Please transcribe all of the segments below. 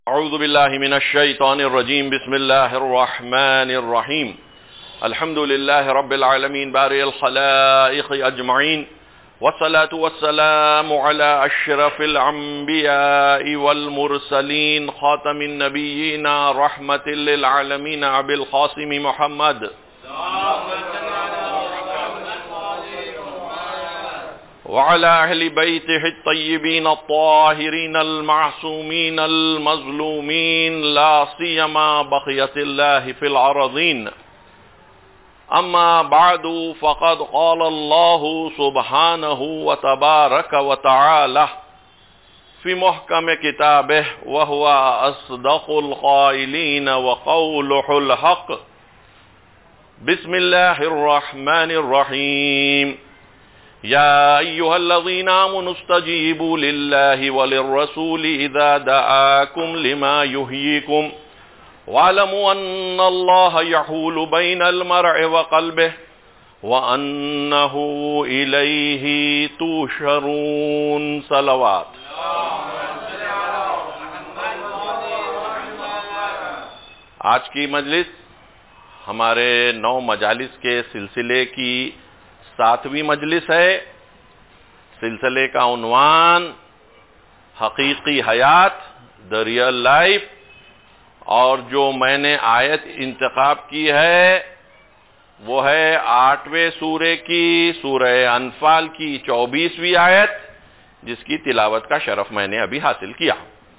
اعوذ باللہ من الشیطان الرجیم بسم اللہ الرحمن الرحیم الحمد للہ رب العالمین بارئ الخلائق اجمعین والصلاة والسلام على اشرف الانبیاء والمرسلین خاتم النبیین رحمت للعالمین ابی القاسم محمد وعلى أهل بيته الطيبين الطاهرين المعصومين المظلومين لا سيما بقية الله في الأرضين أما بعد فقد قال الله سبحانه وتبارك وتعالى في محكم كتابه وهو أصدق القائلين وقوله الحق بسم الله الرحمن الرحيم يا أيها الذين آمنوا استجيبوا لله وللرسول إذا دعاكم لما يحييكم واعلموا أن الله يحول بين المرء وقلبه وأنه إليه تحشرون صلوات. آج کی مجلس ہمارے 9 مجالس کے سلسلے کی 7ویں مجلس ہے. سلسلے کا عنوان حقیقی حیات دا ریئل لائف، اور جو میں نے آیت انتخاب کی ہے وہ ہے 8ویں سورے کی سورہ انفال کی 24ویں آیت، جس کی تلاوت کا شرف میں نے ابھی حاصل کیا.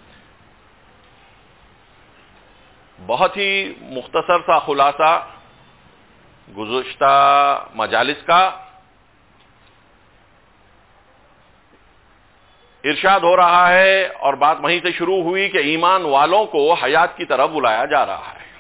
بہت ہی مختصر سا خلاصہ گزشتہ مجالس کا. ارشاد ہو رہا ہے اور بات وہیں سے شروع ہوئی کہ ایمان والوں کو حیات کی طرف بلایا جا رہا ہے.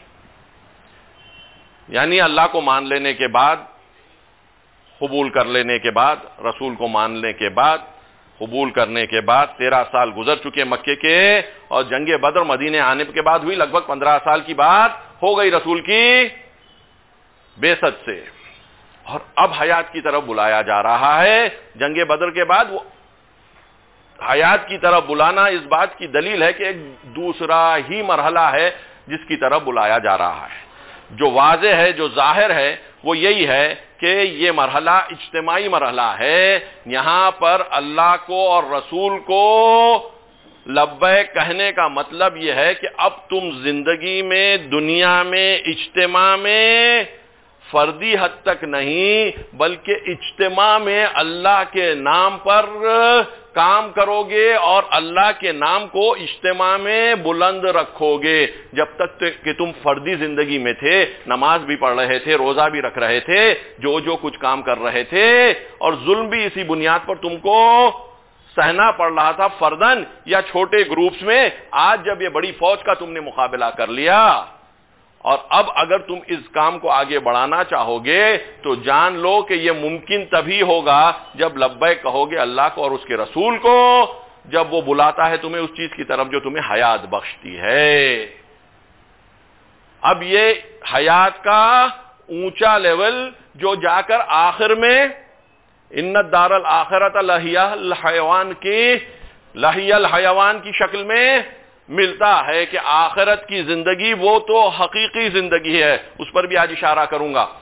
یعنی اللہ کو مان لینے کے بعد، قبول کر لینے کے بعد، رسول کو ماننے کے بعد، قبول کرنے کے بعد 13 سال گزر چکے مکے کے، اور جنگ بدر مدینے آنے کے بعد ہوئی. لگ بھگ 15 سال کی بات ہو گئی رسول کی بعثت سے، اور اب حیات کی طرف بلایا جا رہا ہے. جنگ بدر کے بعد وہ حیات کی طرف بلانا اس بات کی دلیل ہے کہ ایک دوسرا ہی مرحلہ ہے جس کی طرف بلایا جا رہا ہے. جو واضح ہے، جو ظاہر ہے، وہ یہی ہے کہ یہ مرحلہ اجتماعی مرحلہ ہے. یہاں پر اللہ کو اور رسول کو لبیک کہنے کا مطلب یہ ہے کہ اب تم زندگی میں، دنیا میں، اجتماع میں فردی حد تک نہیں بلکہ اجتماع میں اللہ کے نام پر کام کرو گے اور اللہ کے نام کو اجتماع میں بلند رکھو گے. جب تک کہ تم فردی زندگی میں تھے، نماز بھی پڑھ رہے تھے، روزہ بھی رکھ رہے تھے، جو کچھ کام کر رہے تھے، اور ظلم بھی اسی بنیاد پر تم کو سہنا پڑ رہا تھا فردن یا چھوٹے گروپس میں. آج جب یہ بڑی فوج کا تم نے مقابلہ کر لیا، اور اب اگر تم اس کام کو آگے بڑھانا چاہو گے تو جان لو کہ یہ ممکن تبھی ہوگا جب لبیک کہو گے اللہ کو اور اس کے رسول کو، جب وہ بلاتا ہے تمہیں اس چیز کی طرف جو تمہیں حیات بخشتی ہے. اب یہ حیات کا اونچا لیول جو جا کر آخر میں ان الدار الاخرۃ لہی الحیوان کی شکل میں ملتا ہے کہ آخرت کی زندگی وہ تو حقیقی زندگی ہے. اس پر بھی آج اشارہ کروں گا.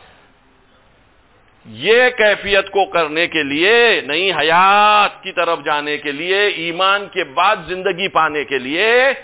یہ کیفیت کو کرنے کے لیے، نئی حیات کی طرف جانے کے لیے، ایمان کے بعد زندگی پانے کے لیے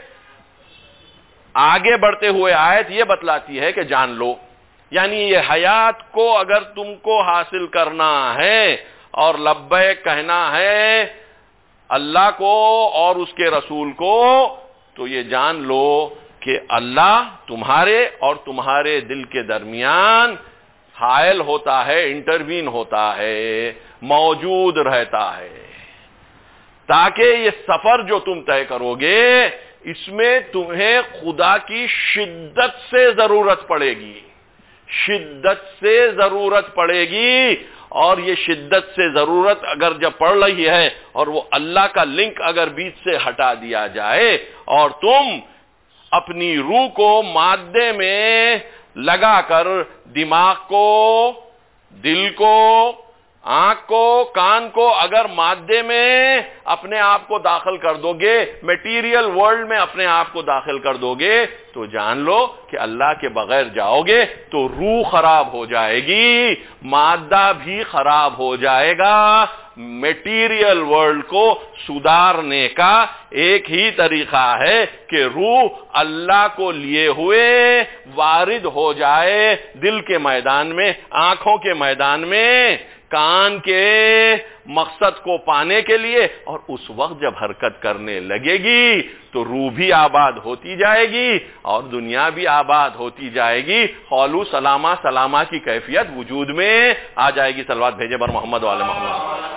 آگے بڑھتے ہوئے آیت یہ بتلاتی ہے کہ جان لو، یعنی یہ حیات کو اگر تم کو حاصل کرنا ہے اور لبیک کہنا ہے اللہ کو اور اس کے رسول کو، تو یہ جان لو کہ اللہ تمہارے اور تمہارے دل کے درمیان حائل ہوتا ہے، انٹروین ہوتا ہے، موجود رہتا ہے، تاکہ یہ سفر جو تم طے کرو گے اس میں تمہیں خدا کی شدت سے ضرورت پڑے گی، شدت سے ضرورت پڑے گی. اور یہ شدت سے ضرورت اگر جب پڑ رہی ہے اور وہ اللہ کا لنک اگر بیچ سے ہٹا دیا جائے اور تم اپنی روح کو مادے میں لگا کر دماغ کو، دل کو، آنکھ کو کان کو اگر مادے میں اپنے آپ کو داخل کر دو گے, میٹیریل ورلڈ میں اپنے آپ کو داخل کر دو گے, تو جان لو کہ اللہ کے بغیر جاؤ گے تو روح خراب ہو جائے گی, مادہ بھی خراب ہو جائے گا. میٹیریل ورلڈ کو سدھارنے کا ایک ہی طریقہ ہے کہ روح اللہ کو لیے ہوئے وارد ہو جائے دل کے میدان میں, آنکھوں کے میدان میں, کان کے مقصد کو پانے کے لیے, اور اس وقت جب حرکت کرنے لگے گی تو روح بھی آباد ہوتی جائے گی اور دنیا بھی آباد ہوتی جائے گی. قولو سلامہ سلامہ کی کیفیت وجود میں آ جائے گی. صلوات بھیجے بر محمد و آل محمد.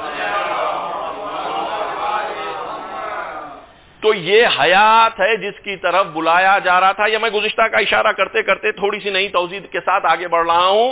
تو یہ حیات ہے جس کی طرف بلایا جا رہا تھا. یہ میں گزشتہ کا اشارہ کرتے کرتے تھوڑی سی نئی توضیح کے ساتھ آگے بڑھ رہا ہوں.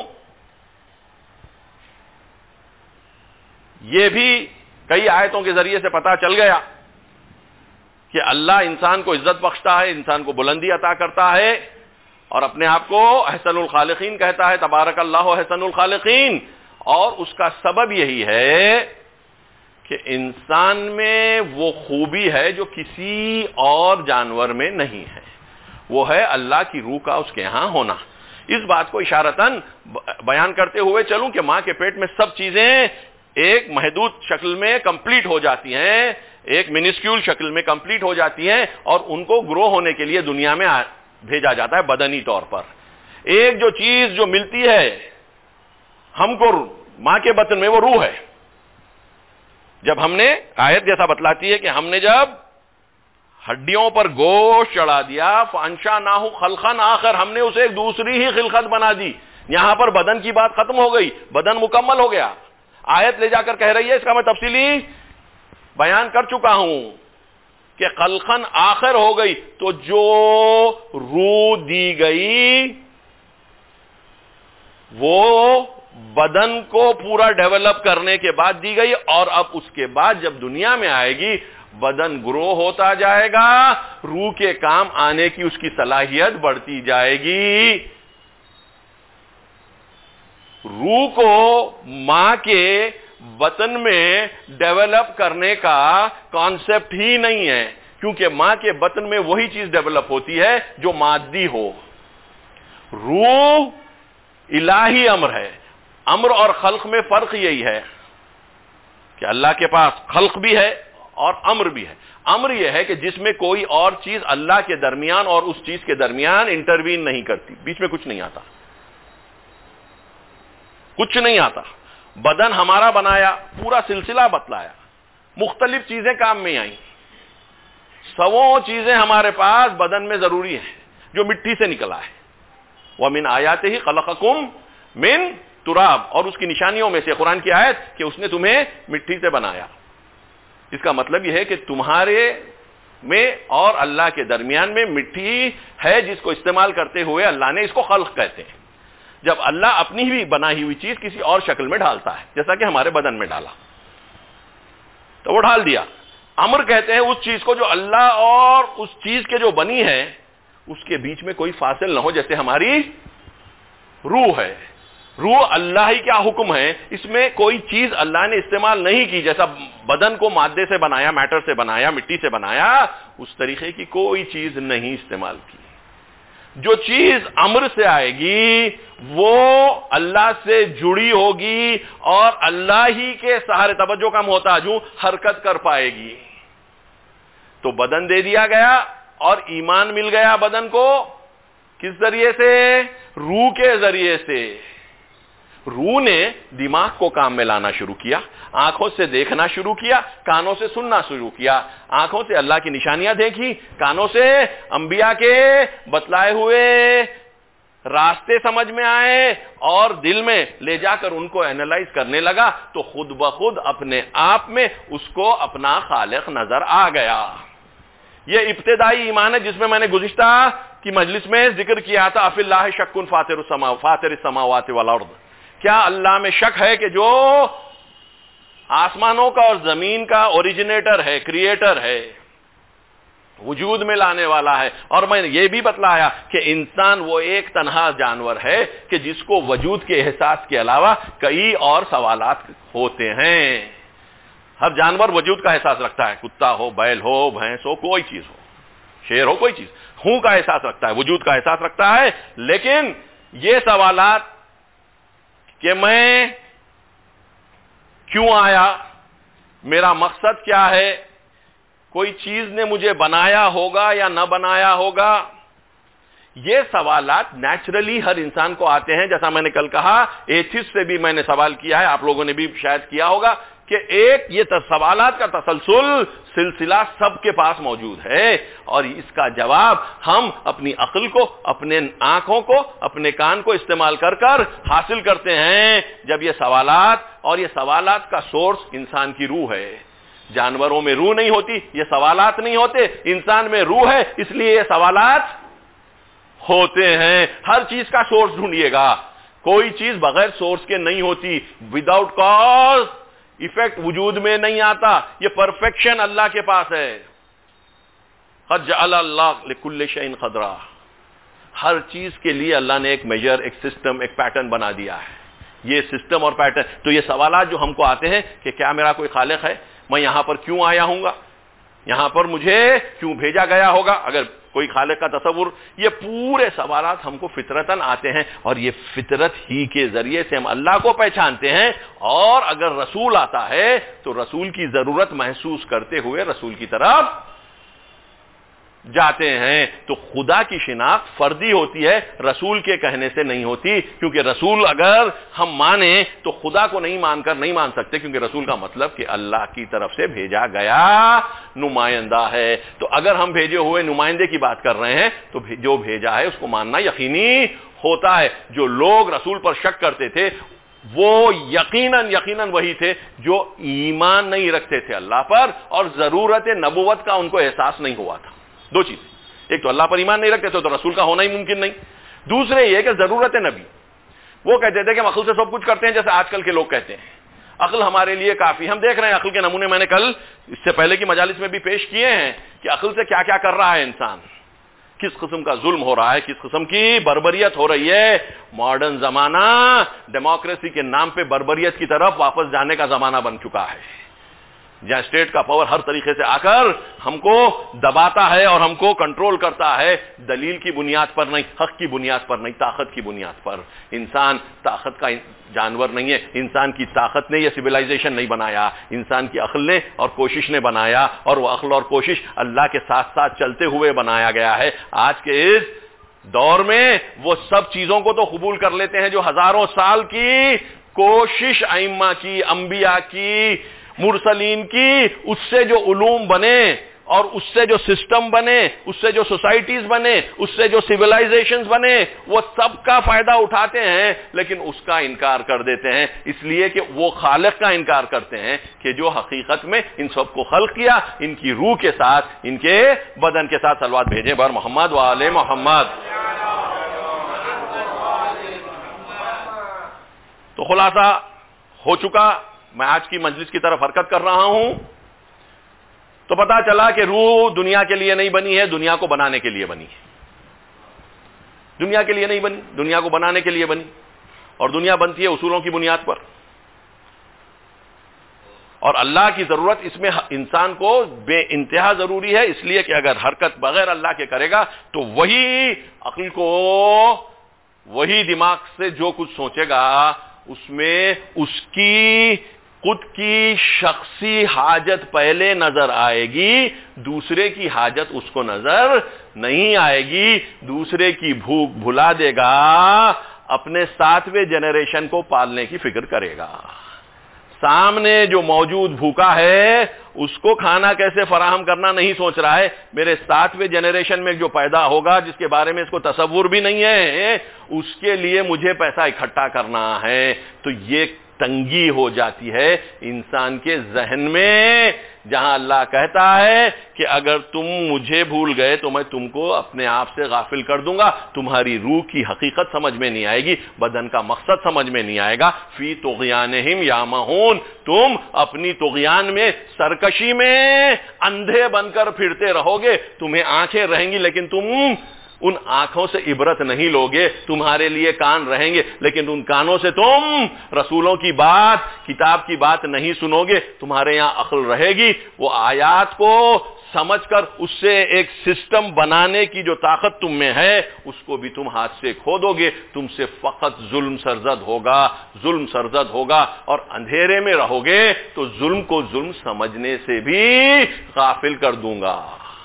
یہ بھی کئی آیتوں کے ذریعے سے پتا چل گیا کہ اللہ انسان کو عزت بخشتا ہے, انسان کو بلندی عطا کرتا ہے, اور اپنے آپ کو احسن الخالقین کہتا ہے. تبارک اللہ احسن الخالقین. اور اس کا سبب یہی ہے کہ انسان میں وہ خوبی ہے جو کسی اور جانور میں نہیں ہے, وہ ہے اللہ کی روح کا اس کے ہاں ہونا. اس بات کو اشارتاً بیان کرتے ہوئے چلوں کہ ماں کے پیٹ میں سب چیزیں ایک محدود شکل میں کمپلیٹ ہو جاتی ہیں, ایک منسکیول شکل میں کمپلیٹ ہو جاتی ہیں, اور ان کو گرو ہونے کے لیے دنیا میں بھیجا جاتا ہے بدنی طور پر. ایک جو چیز جو ملتی ہے ہم کو ماں کے بطن میں, وہ روح ہے. جب ہم نے, آیت جیسا بتلاتی ہے کہ ہم نے جب ہڈیوں پر گوشت چڑھا دیا, فانشأناہ خلقا آخر, ہم نے اسے ایک دوسری ہی خلقت بنا دی. یہاں پر بدن کی بات ختم ہو گئی, بدن مکمل ہو گیا. آیت لے جا کر کہہ رہی ہے, اس کا میں تفصیلی بیان کر چکا ہوں کہ خلقاً آخر ہو گئی. تو جو روح دی گئی وہ بدن کو پورا ڈیولپ کرنے کے بعد دی گئی, اور اب اس کے بعد جب دنیا میں آئے گی بدن گرو ہوتا جائے گا, روح کے کام آنے کی اس کی صلاحیت بڑھتی جائے گی. روح کو ماں کے بطن میں ڈیولپ کرنے کا کانسیپٹ ہی نہیں ہے, کیونکہ ماں کے بطن میں وہی چیز ڈیولپ ہوتی ہے جو مادی ہو. روح الہی امر ہے. امر اور خلق میں فرق یہی ہے کہ اللہ کے پاس خلق بھی ہے اور امر بھی ہے. امر یہ ہے کہ جس میں کوئی اور چیز اللہ کے درمیان اور اس چیز کے درمیان انٹروین نہیں کرتی, بیچ میں کچھ نہیں آتا, کچھ نہیں آتا. بدن ہمارا بنایا, پورا سلسلہ بتلایا, مختلف چیزیں کام میں آئیں, سووں چیزیں ہمارے پاس بدن میں ضروری ہیں جو مٹی سے نکلا ہے. وَمِنْ آیَاتِهِ خَلَقَكُمْ مِنْ تراب, اور اس کی نشانیوں میں سے قرآن کی آیت کہ اس نے تمہیں مٹی سے بنایا. اس کا مطلب یہ ہے کہ تمہارے میں اور اللہ کے درمیان میں مٹی ہے جس کو استعمال کرتے ہوئے اللہ نے اس کو خلق کہتے ہیں. جب اللہ اپنی بھی بنائی ہوئی چیز کسی اور شکل میں ڈالتا ہے, جیسا کہ ہمارے بدن میں ڈالا, تو وہ ڈال دیا. امر کہتے ہیں اس چیز کو جو اللہ اور اس چیز کے جو بنی ہے اس کے بیچ میں کوئی فاصل نہ ہو, جیسے ہماری روح ہے. روح اللہ ہی کیا حکم ہے, اس میں کوئی چیز اللہ نے استعمال نہیں کی. جیسا بدن کو مادے سے بنایا, میٹر سے بنایا, مٹی سے بنایا, اس طریقے کی کوئی چیز نہیں استعمال کی. جو چیز امر سے آئے گی وہ اللہ سے جڑی ہوگی اور اللہ ہی کے سہارے, توجہ کا محتاج ہوں, حرکت کر پائے گی. تو بدن دے دیا گیا اور ایمان مل گیا بدن کو کس ذریعے سے, روح کے ذریعے سے. روح نے دماغ کو کام میں لانا شروع کیا, آنکھوں سے دیکھنا شروع کیا, کانوں سے سننا شروع کیا. آنکھوں سے اللہ کی نشانیاں دیکھی, کانوں سے انبیاء کے بتلائے ہوئے راستے سمجھ میں آئے, اور دل میں لے جا کر ان کو اینالائز کرنے لگا, تو خود بخود اپنے آپ میں اس کو اپنا خالق نظر آ گیا. یہ ابتدائی ایمان ہے جس میں میں نے گزشتہ کی مجلس میں ذکر کیا تھا, فی اللہ شک فاطر السماوات والارض, کیا اللہ میں شک ہے کہ جو آسمانوں کا اور زمین کا اوریجنیٹر ہے, کریٹر ہے, وجود میں لانے والا ہے. اور میں نے یہ بھی بتلایا کہ انسان وہ ایک تنہا جانور ہے کہ جس کو وجود کے احساس کے علاوہ کئی اور سوالات ہوتے ہیں. ہر جانور وجود کا احساس رکھتا ہے, کتا ہو, بیل ہو, بھینس ہو, کوئی چیز ہو, شیر ہو, کوئی چیز ہوں کا احساس رکھتا ہے, وجود کا احساس رکھتا ہے. لیکن یہ سوالات کہ میں کیوں آیا, میرا مقصد کیا ہے, کوئی چیز نے مجھے بنایا ہوگا یا نہ بنایا ہوگا, یہ سوالات نیچرلی ہر انسان کو آتے ہیں. جیسا میں نے کل کہا, ایتھسٹ سے بھی میں نے سوال کیا ہے, آپ لوگوں نے بھی شاید کیا ہوگا کہ ایک یہ سوالات کا تسلسل سلسلہ سب کے پاس موجود ہے, اور اس کا جواب ہم اپنی عقل کو, اپنے آنکھوں کو, اپنے کان کو استعمال کر کر حاصل کرتے ہیں. جب یہ سوالات, اور یہ سوالات کا سورس انسان کی روح ہے. جانوروں میں روح نہیں ہوتی, یہ سوالات نہیں ہوتے. انسان میں روح ہے, اس لیے یہ سوالات ہوتے ہیں. ہر چیز کا سورس ڈھونڈیے گا, کوئی چیز بغیر سورس کے نہیں ہوتی. وداؤٹ کاز ایفیکٹ وجود میں نہیں آتا. یہ پرفیکشن اللہ کے پاس ہے. قد جعل اللہ لکل شیء قدرا, ہر چیز کے لیے اللہ نے ایک میجر, ایک سسٹم, ایک پیٹرن بنا دیا ہے. یہ سسٹم اور پیٹرن, تو یہ سوالات جو ہم کو آتے ہیں کہ کیا میرا کوئی خالق ہے, میں یہاں پر کیوں آیا ہوں گا, یہاں پر مجھے کیوں بھیجا گیا ہوگا, اگر کوئی خالق کا تصور, یہ پورے سوالات ہم کو فطرتاً آتے ہیں. اور یہ فطرت ہی کے ذریعے سے ہم اللہ کو پہچانتے ہیں. اور اگر رسول آتا ہے تو رسول کی ضرورت محسوس کرتے ہوئے رسول کی طرف جاتے ہیں. تو خدا کی شناخت فردی ہوتی ہے, رسول کے کہنے سے نہیں ہوتی. کیونکہ رسول اگر ہم مانیں تو خدا کو نہیں مان کر نہیں مان سکتے, کیونکہ رسول کا مطلب کہ اللہ کی طرف سے بھیجا گیا نمائندہ ہے. تو اگر ہم بھیجے ہوئے نمائندے کی بات کر رہے ہیں تو جو بھیجا ہے اس کو ماننا یقینی ہوتا ہے. جو لوگ رسول پر شک کرتے تھے وہ یقیناً وہی تھے جو ایمان نہیں رکھتے تھے اللہ پر, اور ضرورت نبوت کا ان کو احساس نہیں ہوا تھا. دو چیز, ایک تو اللہ پر ایمان نہیں رکھتے تھے تو رسول کا ہونا ہی ممکن نہیں. دوسرے یہ کہ ضرورت نبی, وہ کہتے تھے کہ ہم عقل سے سب کچھ کرتے ہیں, جیسے آج کل کے لوگ کہتے ہیں عقل ہمارے لیے کافی. ہم دیکھ رہے ہیں عقل کے نمونے, میں نے کل اس سے پہلے کی مجالس میں بھی پیش کیے ہیں کہ عقل سے کیا کیا کر رہا ہے انسان, کس قسم کا ظلم ہو رہا ہے, کس قسم کی بربریت ہو رہی ہے. ماڈرن زمانہ ڈیموکریسی کے نام پہ بربریت کی طرف واپس جانے کا زمانہ بن چکا ہے, جہاں اسٹیٹ کا پاور ہر طریقے سے آ کر ہم کو دباتا ہے اور ہم کو کنٹرول کرتا ہے. دلیل کی بنیاد پر نہیں, حق کی بنیاد پر نہیں, طاقت کی بنیاد پر. انسان طاقت کا جانور نہیں ہے. انسان کی طاقت نے یہ سویلائزیشن نہیں بنایا, انسان کی عقل نے اور کوشش نے بنایا, اور وہ عقل اور کوشش اللہ کے ساتھ ساتھ چلتے ہوئے بنایا گیا ہے. آج کے اس دور میں وہ سب چیزوں کو تو قبول کر لیتے ہیں جو ہزاروں سال کی کوشش ائمہ کی, انبیاء کی, مرسلین کی, اس سے جو علوم بنے اور اس سے جو سسٹم بنے, اس سے جو سوسائٹیز بنے, اس سے جو سیولائزیشنز بنے, وہ سب کا فائدہ اٹھاتے ہیں, لیکن اس کا انکار کر دیتے ہیں. اس لیے کہ وہ خالق کا انکار کرتے ہیں کہ جو حقیقت میں ان سب کو خلق کیا, ان کی روح کے ساتھ, ان کے بدن کے ساتھ. صلوات بھیجیں بر محمد و آل محمد. تو خلاصہ ہو چکا, میں آج کی مجلس کی طرف حرکت کر رہا ہوں تو پتا چلا کہ روح دنیا کے لیے نہیں بنی ہے, دنیا کو بنانے کے لیے بنی ہے. دنیا کے لیے نہیں بنی, دنیا کو بنانے کے لیے بنی. اور دنیا بنتی ہے اصولوں کی بنیاد پر. اور اللہ کی ضرورت اس میں انسان کو بے انتہا ضروری ہے, اس لیے کہ اگر حرکت بغیر اللہ کے کرے گا تو وہی عقل کو, وہی دماغ سے جو کچھ سوچے گا اس میں اس کی خود کی شخصی حاجت پہلے نظر آئے گی, دوسرے کی حاجت اس کو نظر نہیں آئے گی. دوسرے کی بھوک بھلا دے گا, اپنے 7ویں جنریشن کو پالنے کی فکر کرے گا. سامنے جو موجود بھوکا ہے اس کو کھانا کیسے فراہم کرنا نہیں سوچ رہا ہے. میرے 7ویں جنریشن میں جو پیدا ہوگا جس کے بارے میں اس کو تصور بھی نہیں ہے, اس کے لیے مجھے پیسہ اکٹھا کرنا ہے. تو یہ تنگی ہو جاتی ہے انسان کے ذہن میں جہاں اللہ کہتا ہے کہ اگر تم مجھے بھول گئے تو میں تم کو اپنے آپ سے غافل کر دوں گا, تمہاری روح کی حقیقت سمجھ میں نہیں آئے گی, بدن کا مقصد سمجھ میں نہیں آئے گا. فی طغیانہم یعمہون, تم اپنی طغیان میں, سرکشی میں اندھے بن کر پھرتے رہو گے. تمہیں آنکھیں رہیں گی لیکن تم ان آنکھوں سے عبرت نہیں لوگے, تمہارے لیے کان رہیں گے لیکن ان کانوں سے تم رسولوں کی بات, کتاب کی بات نہیں سنو گے. تمہارے یہاں عقل رہے گی, وہ آیات کو سمجھ کر اس سے ایک سسٹم بنانے کی جو طاقت تم میں ہے اس کو بھی تم ہاتھ سے کھو دو گے. تم سے فقط ظلم سرزد ہوگا, ظلم سرزد ہوگا, اور اندھیرے میں رہو گے تو ظلم کو ظلم سمجھنے سے بھی غافل کر دوں گا.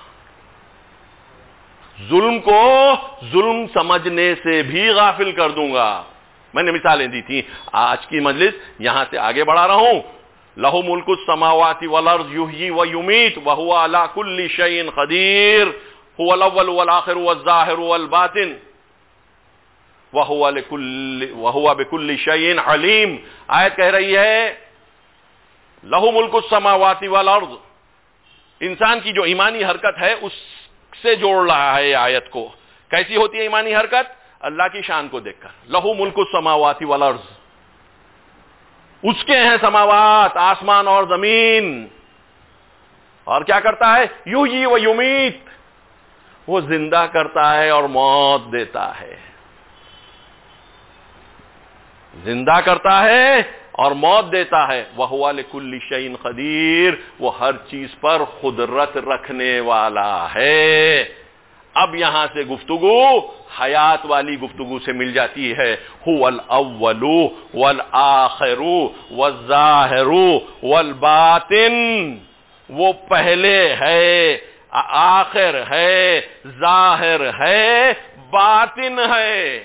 ظلم کو ظلم سمجھنے سے بھی غافل کر دوں گا. میں نے مثالیں دی تھی. آج کی مجلس یہاں سے آگے بڑھا رہا ہوں. لہو ملک السماوات والارض یحیی ویمیت وہو علی کل شیء قدیر هو الاول والآخر والظاہر والباطن وہو بکل شیء علیم. آیت کہہ رہی ہے لہو ملک السماوات والارض, انسان کی جو ایمانی حرکت ہے اس سے جوڑ رہا ہے آیت کو. کیسی ہوتی ہے ایمانی حرکت؟ اللہ کی شان کو دیکھ کر. لہو ملک السماوات والارض, اس کے ہیں سماوات, آسمان اور زمین. اور کیا کرتا ہے؟ یحیی و یمیت, وہ زندہ کرتا ہے اور موت دیتا ہے. زندہ کرتا ہے اور موت دیتا ہے. وَهُوَ لِكُلِّ شَيْءٍ قَدِيرٌ, وہ ہر چیز پر قدرت رکھنے والا ہے. اب یہاں سے گفتگو حیات والی گفتگو سے مل جاتی ہے. هُوَ الْأَوَّلُ وَالْآخِرُ وَالظَّاهِرُ وَالْبَاطِنُ, وہ پہلے ہے, آخر ہے, ظاہر ہے, باطن ہے.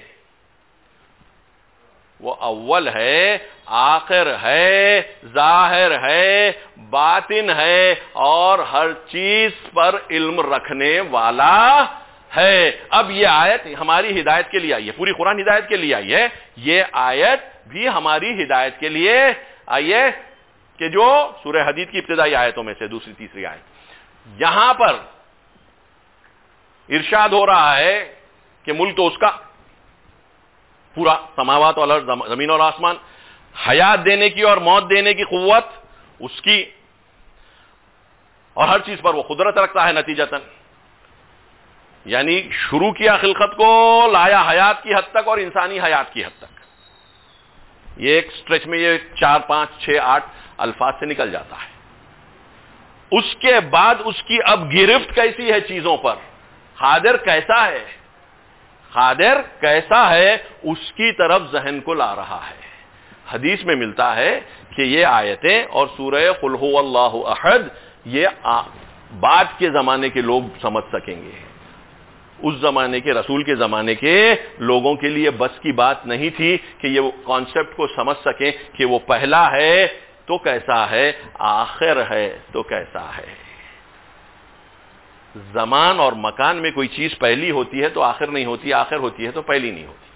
وہ اول ہے, آخر ہے, ظاہر ہے, باطن ہے, اور ہر چیز پر علم رکھنے والا ہے. اب یہ آیت ہماری ہدایت کے لیے آئی ہے, پوری قرآن ہدایت کے لیے آئی ہے. یہ آیت بھی ہماری ہدایت کے لیے آئی ہے کہ جو سورہ حدید کی ابتدائی آیتوں میں سے دوسری تیسری آیت, یہاں پر ارشاد ہو رہا ہے کہ ملک تو اس کا پورا, سماوات والارض, زمین اور آسمان, حیات دینے کی اور موت دینے کی قوت اس کی, اور ہر چیز پر وہ قدرت رکھتا ہے. نتیجتاً یعنی شروع کیا خلقت کو, لایا حیات کی حد تک اور انسانی حیات کی حد تک. یہ ایک سٹریچ میں یہ 4 5 6 8 الفاظ سے نکل جاتا ہے. اس کے بعد اس کی اب گرفت کیسی ہے چیزوں پر, قادر کیسا ہے, قادر کیسا ہے, اس کی طرف ذہن کو لا رہا ہے. حدیث میں ملتا ہے کہ یہ آیتیں اور سورہ قل ھو اللہ احد یہ بعد کے زمانے کے لوگ سمجھ سکیں گے. اس زمانے کے, رسول کے زمانے کے لوگوں کے لیے بس کی بات نہیں تھی کہ یہ کانسیپٹ کو سمجھ سکیں کہ وہ پہلا ہے تو کیسا ہے, آخر ہے تو کیسا ہے. زمان اور مکان میں کوئی چیز پہلی ہوتی ہے تو آخر نہیں ہوتی, آخر ہوتی ہے تو پہلی نہیں ہوتی.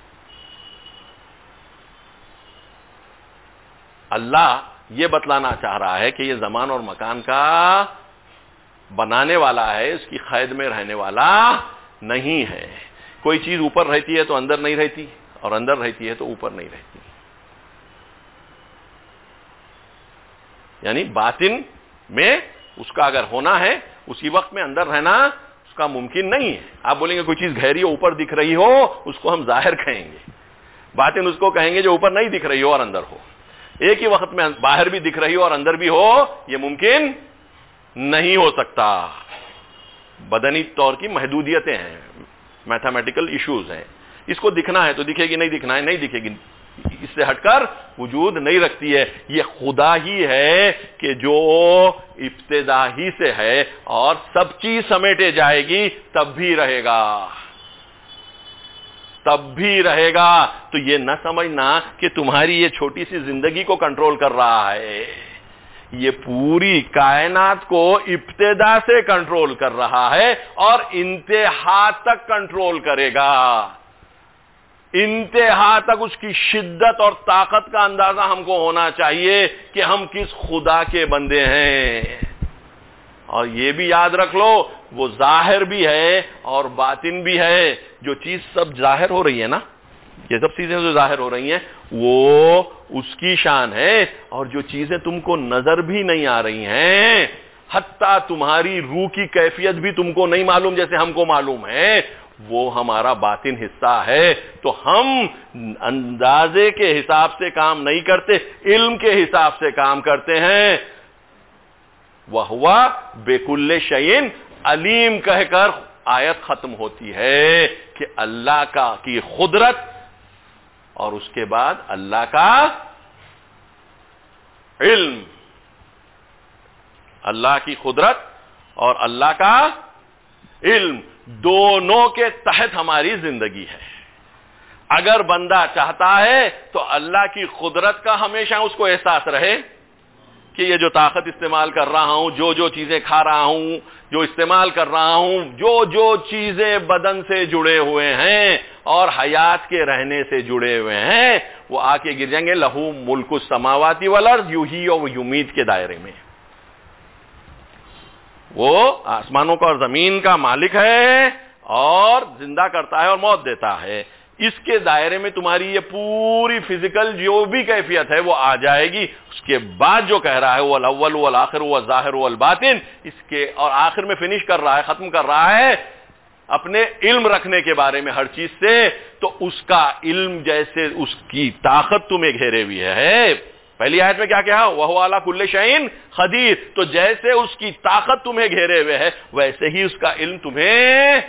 اللہ یہ بتلانا چاہ رہا ہے کہ یہ زمان اور مکان کا بنانے والا ہے, اس کی قید میں رہنے والا نہیں ہے. کوئی چیز اوپر رہتی ہے تو اندر نہیں رہتی, اور اندر رہتی ہے تو اوپر نہیں رہتی. یعنی باطن میں اس کا اگر ہونا ہے اسی وقت میں اندر رہنا اس کا ممکن نہیں ہے. آپ بولیں گے کوئی چیز گہری ہو اوپر دکھ رہی ہو اس کو ہم ظاہر کہیں گے, باطن اس کو کہیں گے جو اوپر نہیں دکھ رہی ہو اور اندر ہو. ایک ہی وقت میں باہر بھی دکھ رہی ہو اور اندر بھی ہو, یہ ممکن نہیں ہو سکتا. بدنی طور کی محدودیتیں ہیں, میتھمیٹیکل ایشوز ہیں. اس کو دکھنا ہے تو دکھے گی, نہیں دکھنا ہے نہیں دکھے گی, اس سے ہٹ کر وجود نہیں رکھتی ہے. یہ خدا ہی ہے کہ جو ابتدا ہی سے ہے اور سب چیز سمیٹے جائے گی تب بھی رہے گا, تب بھی رہے گا. تو یہ نہ سمجھنا کہ تمہاری یہ چھوٹی سی زندگی کو کنٹرول کر رہا ہے, یہ پوری کائنات کو ابتدا سے کنٹرول کر رہا ہے اور انتہا تک کنٹرول کرے گا. انتہا تک اس کی شدت اور طاقت کا اندازہ ہم کو ہونا چاہیے کہ ہم کس خدا کے بندے ہیں. اور یہ بھی یاد رکھ لو وہ ظاہر بھی ہے اور باطن بھی ہے. جو چیز سب ظاہر ہو رہی ہے نا, یہ سب چیزیں جو ظاہر ہو رہی ہیں وہ اس کی شان ہے, اور جو چیزیں تم کو نظر بھی نہیں آ رہی ہیں, حتیٰ تمہاری روح کی کیفیت بھی تم کو نہیں معلوم جیسے ہم کو معلوم ہے, وہ ہمارا باطن حصہ ہے. تو ہم اندازے کے حساب سے کام نہیں کرتے, علم کے حساب سے کام کرتے ہیں. وَهُوَ بِكُلِّ شَيْءٍ علیم کہہ کر آیت ختم ہوتی ہے کہ اللہ کی قدرت اور اس کے بعد اللہ کا علم. اللہ کی قدرت اور اللہ کا علم دونوں کے تحت ہماری زندگی ہے. اگر بندہ چاہتا ہے تو اللہ کی قدرت کا ہمیشہ اس کو احساس رہے کہ یہ جو طاقت استعمال کر رہا ہوں, جو چیزیں کھا رہا ہوں, جو استعمال کر رہا ہوں, جو چیزیں بدن سے جڑے ہوئے ہیں اور حیات کے رہنے سے جڑے ہوئے ہیں, وہ آ کے گر جائیں گے لہو ملک السماوات والارض, یحیی و یمیت کے دائرے میں. وہ آسمانوں کا اور زمین کا مالک ہے اور زندہ کرتا ہے اور موت دیتا ہے. اس کے دائرے میں تمہاری یہ پوری فزیکل جو بھی کیفیت ہے وہ آ جائے گی. اس کے بعد جو کہہ رہا ہے وہ الاول والآخر والظاہر والباطن, اس کے اور آخر میں فنش کر رہا ہے, ختم کر رہا ہے اپنے علم رکھنے کے بارے میں ہر چیز سے. تو اس کا علم جیسے اس کی طاقت تمہیں گھیرے ہوئی ہے. پہلی آیت میں کیا کہا, وَهُوَ عَلَىٰ كُلِّ شَيْءٍ قَدِيرٌ, تو جیسے اس کی طاقت تمہیں گھیرے ہوئے ہے ویسے ہی اس کا علم تمہیں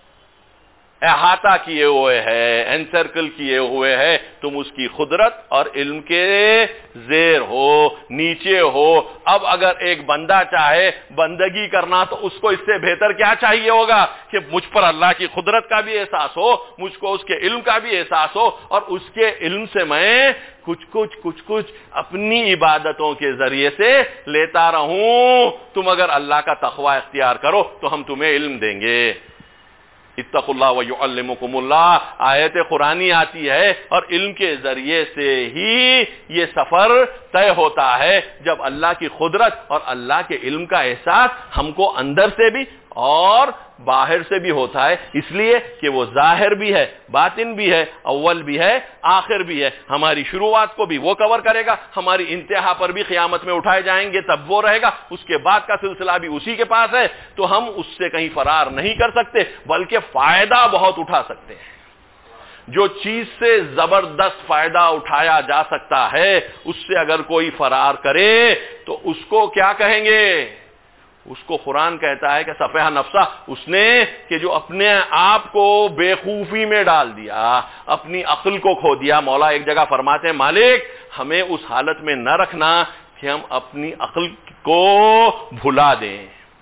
احاطہ کیے ہوئے ہے, انسرکل کیے ہوئے ہے. تم اس کی قدرت اور علم کے زیر ہو, نیچے ہو. اب اگر ایک بندہ چاہے بندگی کرنا تو اس کو اس سے بہتر کیا چاہیے ہوگا کہ مجھ پر اللہ کی قدرت کا بھی احساس ہو, مجھ کو اس کے علم کا بھی احساس ہو, اور اس کے علم سے میں کچھ اپنی عبادتوں کے ذریعے سے لیتا رہوں. تم اگر اللہ کا تقوی اختیار کرو تو ہم تمہیں علم دیں گے. اتقوا اللہ ویعلمکم اللہ آیت قرآنی آتی ہے, اور علم کے ذریعے سے ہی یہ سفر طے ہوتا ہے جب اللہ کی قدرت اور اللہ کے علم کا احساس ہم کو اندر سے بھی اور باہر سے بھی ہوتا ہے. اس لیے کہ وہ ظاہر بھی ہے, باطن بھی ہے, اول بھی ہے, آخر بھی ہے. ہماری شروعات کو بھی وہ کور کرے گا, ہماری انتہا پر بھی قیامت میں اٹھائے جائیں گے تب وہ رہے گا, اس کے بعد کا سلسلہ بھی اسی کے پاس ہے. تو ہم اس سے کہیں فرار نہیں کر سکتے بلکہ فائدہ بہت اٹھا سکتے ہیں. جو چیز سے زبردست فائدہ اٹھایا جا سکتا ہے اس سے اگر کوئی فرار کرے تو اس کو کیا کہیں گے؟ اس کو قرآن کہتا ہے کہ صفحہ نفسہ, اس نے کہ جو اپنے آپ کو بے خوفی میں ڈال دیا, اپنی عقل کو کھو دیا. مولا ایک جگہ فرماتے ہیں مالک ہمیں اس حالت میں نہ رکھنا کہ ہم اپنی عقل کو بھلا دیں,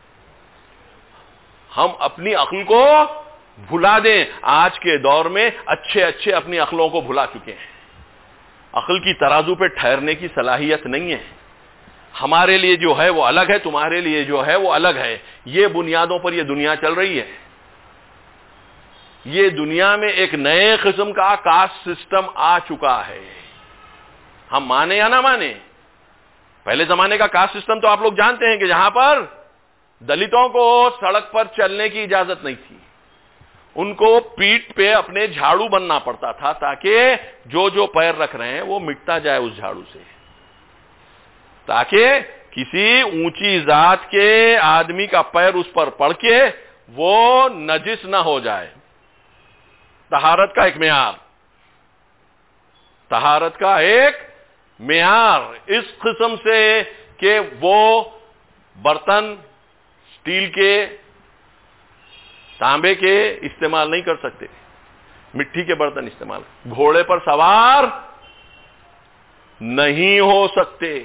ہم اپنی عقل کو بھلا دیں. آج کے دور میں اچھے اپنی عقلوں کو بھلا چکے ہیں. عقل کی ترازو پہ ٹھہرنے کی صلاحیت نہیں ہے. ہمارے لیے جو ہے وہ الگ ہے, تمہارے لیے جو ہے وہ الگ ہے. یہ بنیادوں پر یہ دنیا چل رہی ہے. یہ دنیا میں ایک نئے قسم کا کاسٹ سسٹم آ چکا ہے. ہم مانے یا نہ مانے, پہلے زمانے کا کاسٹ سسٹم تو آپ لوگ جانتے ہیں کہ جہاں پر دلتوں کو سڑک پر چلنے کی اجازت نہیں تھی, ان کو پیٹ پہ اپنے جھاڑو بننا پڑتا تھا تاکہ جو پیر رکھ رہے ہیں وہ مٹتا جائے اس جھاڑو سے, تاکہ کسی اونچی ذات کے آدمی کا پیر اس پر پڑ کے وہ نجس نہ ہو جائے. طہارت کا ایک معیار, طہارت کا ایک معیار اس قسم سے کہ وہ برتن اسٹیل کے, تانبے کے استعمال نہیں کر سکتے, مٹی کے برتن استعمال, گھوڑے پر سوار نہیں ہو سکتے.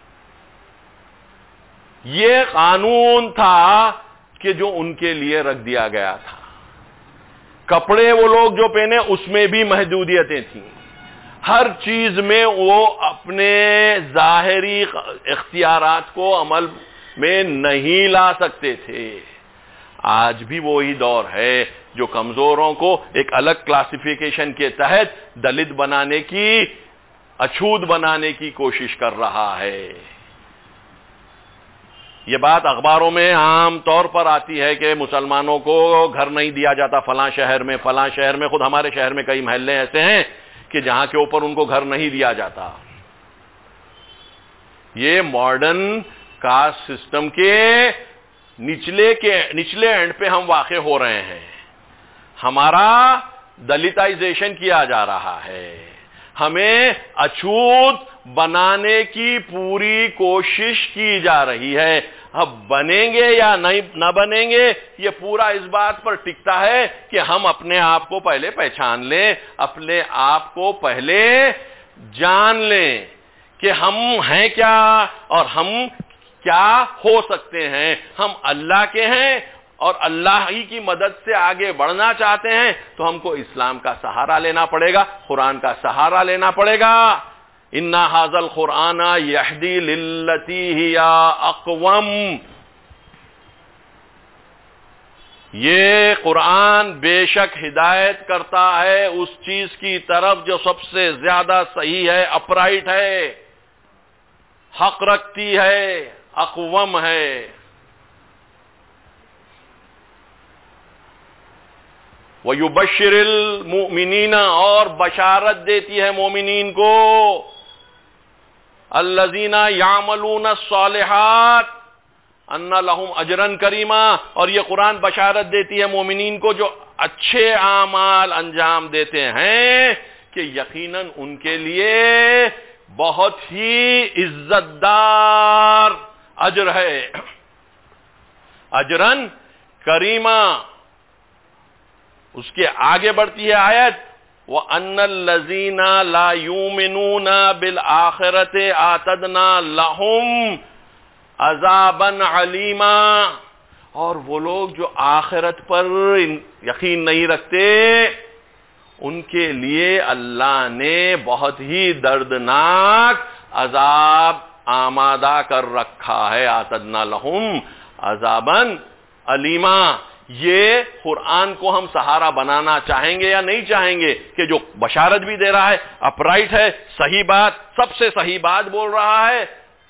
یہ قانون تھا کہ جو ان کے لیے رکھ دیا گیا تھا. کپڑے وہ لوگ جو پہنے اس میں بھی محدودیتیں تھیں. ہر چیز میں وہ اپنے ظاہری اختیارات کو عمل میں نہیں لا سکتے تھے. آج بھی وہی دور ہے جو کمزوروں کو ایک الگ کلاسیفیکیشن کے تحت دلت بنانے کی, اچھوت بنانے کی کوشش کر رہا ہے. یہ بات اخباروں میں عام طور پر آتی ہے کہ مسلمانوں کو گھر نہیں دیا جاتا فلاں شہر میں، فلاں شہر میں. خود ہمارے شہر میں کئی محلے ایسے ہیں کہ جہاں کے اوپر ان کو گھر نہیں دیا جاتا. یہ ماڈرن کاسٹ سسٹم کے نچلے اینڈ پہ ہم واقع ہو رہے ہیں. ہمارا دلتائزیشن کیا جا رہا ہے، ہمیں اچھوت بنانے کی پوری کوشش کی جا رہی ہے. اب بنیں گے یا نہ بنیں گے یہ پورا اس بات پر ٹکتا ہے کہ ہم اپنے آپ کو پہلے پہچان لیں، اپنے آپ کو پہلے جان لیں کہ ہم ہیں کیا اور ہم کیا ہو سکتے ہیں. ہم اللہ کے ہیں اور اللہ ہی کی مدد سے آگے بڑھنا چاہتے ہیں تو ہم کو اسلام کا سہارا لینا پڑے گا، قرآن کا سہارا لینا پڑے گا. اِنَّ هَذَا الْقُرْآنَ يَهْدِي لِلَّتِي هِيَ أَقْوَمُ. یہ قرآن بے شک ہدایت کرتا ہے اس چیز کی طرف جو سب سے زیادہ صحیح ہے، اپرائٹ ہے، حق رکھتی ہے، اقوم ہے. وَيُبَشِّرِ الْمُؤْمِنِينَ اور بشارت دیتی ہے مومنین کو، الَّذِينَ يَعْمَلُونَ الصَّالِحَاتِ أَنَّ لَهُمْ أَجْرًا كَرِيمًا. اور یہ قرآن بشارت دیتی ہے مومنین کو جو اچھے اعمال انجام دیتے ہیں کہ یقیناً ان کے لیے بہت ہی عزت دار اجر ہے. اجرن کریما. اس کے آگے بڑھتی ہے آیت، وَأَنَّ الَّذِينَ لَا يُؤْمِنُونَ بِالْآخِرَةِ أَعْتَدْنَا لَهُمْ عَذَابًا عَلِيمًا. اور وہ لوگ جو آخرت پر یقین نہیں رکھتے ان کے لیے اللہ نے بہت ہی دردناک عذاب آمادہ کر رکھا ہے. اعتدنا لہم عذابا علیما. یہ قرآن کو ہم سہارا بنانا چاہیں گے یا نہیں چاہیں گے کہ جو بشارت بھی دے رہا ہے، اپرائٹ ہے، صحیح بات، سب سے صحیح بات بول رہا ہے،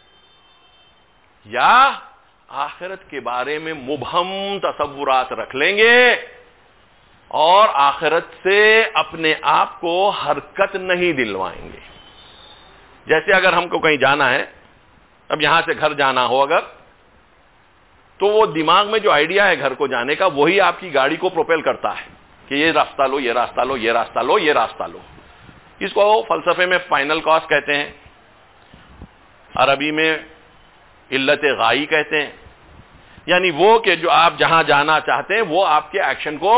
یا آخرت کے بارے میں مبہم تصورات رکھ لیں گے اور آخرت سے اپنے آپ کو حرکت نہیں دلوائیں گے. جیسے اگر ہم کو کہیں جانا ہے، اب یہاں سے گھر جانا ہو اگر، تو وہ دماغ میں جو آئیڈیا ہے گھر کو جانے کا وہی آپ کی گاڑی کو پروپیل کرتا ہے کہ یہ راستہ لو، یہ راستہ لو، یہ راستہ لو، یہ راستہ لو. اس کو فلسفے میں فائنل کاز کہتے ہیں، عربی میں علت غائی کہتے ہیں. یعنی وہ کہ جو آپ جہاں جانا چاہتے ہیں وہ آپ کے ایکشن کو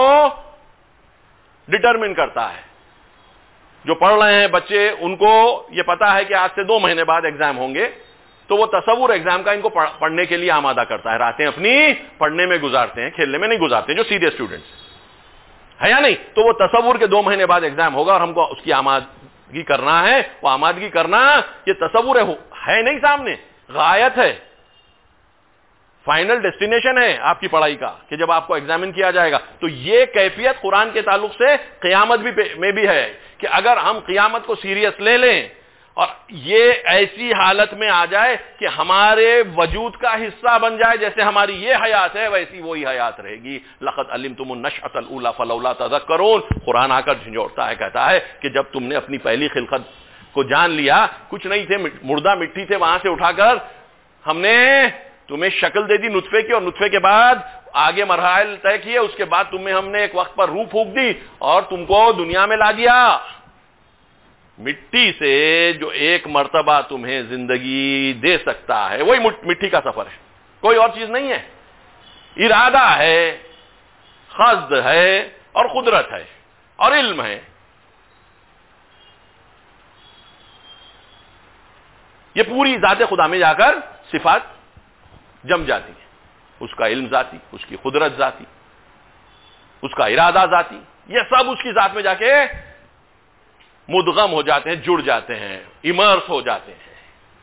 ڈٹرمن کرتا ہے. جو پڑھ رہے ہیں بچے ان کو یہ پتا ہے کہ آج سے 2 مہینے بعد ایگزام ہوں گے، تو وہ تصور ایگزام کا ان کو پڑھنے کے لیے آمادہ کرتا ہے. راتیں اپنی پڑھنے میں گزارتے ہیں، کھیلنے میں نہیں گزارتے جو سیریس اسٹوڈنٹس ہے یا نہیں. تو وہ تصور کے 2 مہینے بعد ایگزام ہوگا اور ہم کو اس کی آمادگی کرنا ہے. وہ آمادگی کرنا یہ تصور ہے نہیں، سامنے غایت ہے، فائنل ڈیسٹینیشن ہے آپ کی پڑھائی کا کہ جب آپ کو ایگزامن کیا جائے گا. تو یہ کیفیت قرآن کے تعلق سے قیامت میں بھی ہے کہ اگر ہم قیامت کو سیریس لے لیں اور یہ ایسی حالت میں آ جائے کہ ہمارے وجود کا حصہ بن جائے، جیسے ہماری یہ حیات ہے ویسی وہی حیات رہے گی. لقد علمتم النشأة الأولى فلولا تذکرون. قرآن آ کر جھنجھوڑتا ہے، کہتا ہے کہ جب تم نے اپنی پہلی خلقت کو جان لیا، کچھ نہیں تھے، مردہ مٹی تھے، وہاں سے اٹھا کر ہم نے تمہیں شکل دے دی نطفے کی، اور نطفے کے بعد آگے مراحل طے کیے، اس کے بعد تمہیں ہم نے ایک وقت پر روح پھونک دی اور تم کو دنیا میں لا دیا. مٹی سے جو ایک مرتبہ تمہیں زندگی دے سکتا ہے وہی مٹی کا سفر ہے، کوئی اور چیز نہیں ہے. ارادہ ہے، قصد ہے اور قدرت ہے اور علم ہے. یہ پوری ذات خدا میں جا کر صفات جم جاتی ہے. اس کا علم ذاتی، اس کی قدرت ذاتی، اس کا ارادہ ذاتی، یہ سب اس کی ذات میں جا کے مدغم ہو جاتے ہیں، جڑ جاتے ہیں، امرس ہو جاتے ہیں.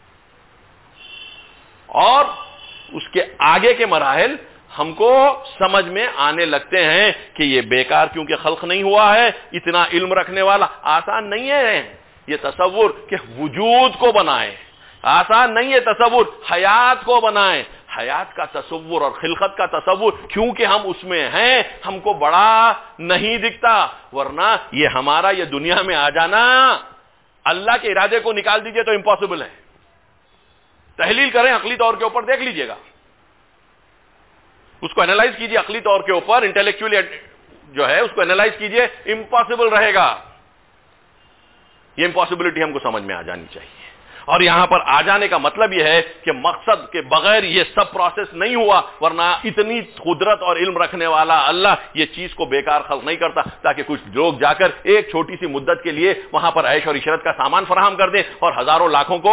اور اس کے آگے کے مراحل ہم کو سمجھ میں آنے لگتے ہیں کہ یہ بیکار کیونکہ خلق نہیں ہوا ہے. اتنا علم رکھنے والا آسان نہیں ہے یہ تصور کہ وجود کو بنائے، آسان نہیں ہے تصور حیات کو بنائے، حیات کا تصور اور خلقت کا تصور کیونکہ ہم اس میں ہیں ہم کو بڑا نہیں دکھتا، ورنہ یہ ہمارا یہ دنیا میں آ جانا اللہ کے ارادے کو نکال دیجئے تو امپاسبل ہے. تحلیل کریں عقلی طور کے اوپر، دیکھ لیجئے گا، اس کو اینالائز کیجئے عقلی طور کے اوپر، انٹلیکچولی جو ہے اس کو اینالائز کیجئے، امپاسبل رہے گا. یہ امپاسبلٹی ہم کو سمجھ میں آ جانی چاہیے. اور یہاں پر آ جانے کا مطلب یہ ہے کہ مقصد کے بغیر یہ سب پروسیس نہیں ہوا، ورنہ اتنی قدرت اور علم رکھنے والا اللہ یہ چیز کو بیکار خلق نہیں کرتا تاکہ کچھ لوگ جا کر ایک چھوٹی سی مدت کے لیے وہاں پر عیش اور عشرت کا سامان فراہم کر دیں اور ہزاروں لاکھوں کو